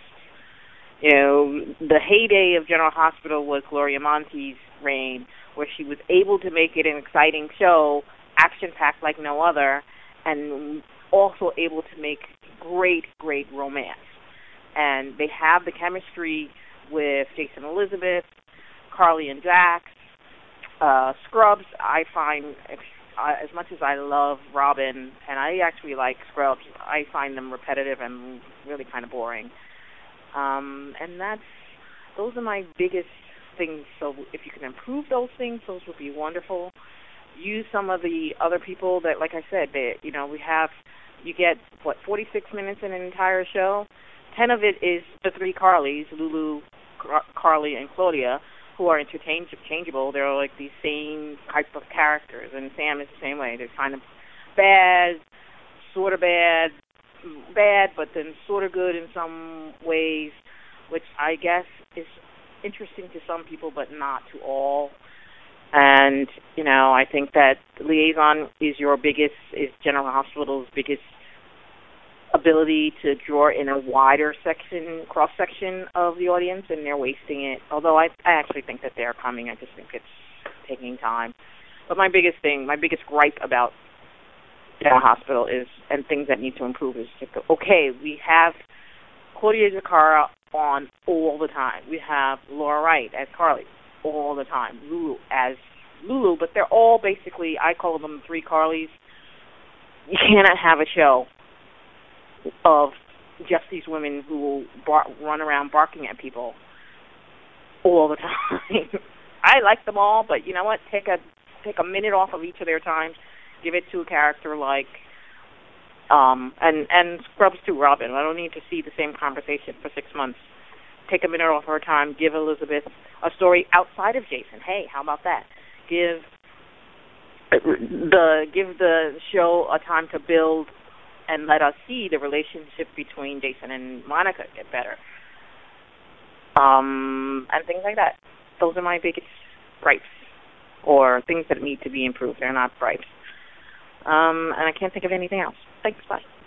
the heyday of General Hospital was Gloria Monte's reign, where she was able to make it an exciting show, action-packed like no other, and also able to make great, great romance. And they have the chemistry with Jason Elizabeth, Carly and Jax, Scrubs. I find, as much as I love Robin, and I actually like Scrubs, I find them repetitive and really kind of boring. And those are my biggest things. So if you can improve those things, those would be wonderful. Use some of the other people that, like I said, you get 46 minutes in an entire show. 10 of it is the three Carlys, Lulu, Carly, and Claudia, who are interchangeable. They're like these same type of characters, and Sam is the same way. They're kind of bad, sort of bad, but then sort of good in some ways, which I guess is interesting to some people, but not to all. And, I think that Liaison is General Hospital's biggest ability to draw in a wider cross-section of the audience, and they're wasting it. Although I actually think that they're coming. I just think it's taking time. But my biggest gripe about General Hospital and things that need to improve is, we have Claudia Zakara on all the time. We have Laura Wright as Carly all the time. Lulu as Lulu, but they're all basically, I call them three Carlys. You cannot have a show of just these women who will run around barking at people all the time. I like them all, but you know what? Take a minute off of each of their times, give it to a character like and Scrubs too, Robin. I don't need to see the same conversation for 6 months. Take a minute off her time. Give Elizabeth a story outside of Jason. Hey, how about that? Give the show a time to build and let us see the relationship between Jason and Monica get better. And things like that. Those are my biggest gripes, or things that need to be improved. They're not gripes. And I can't think of anything else. Thanks, bye.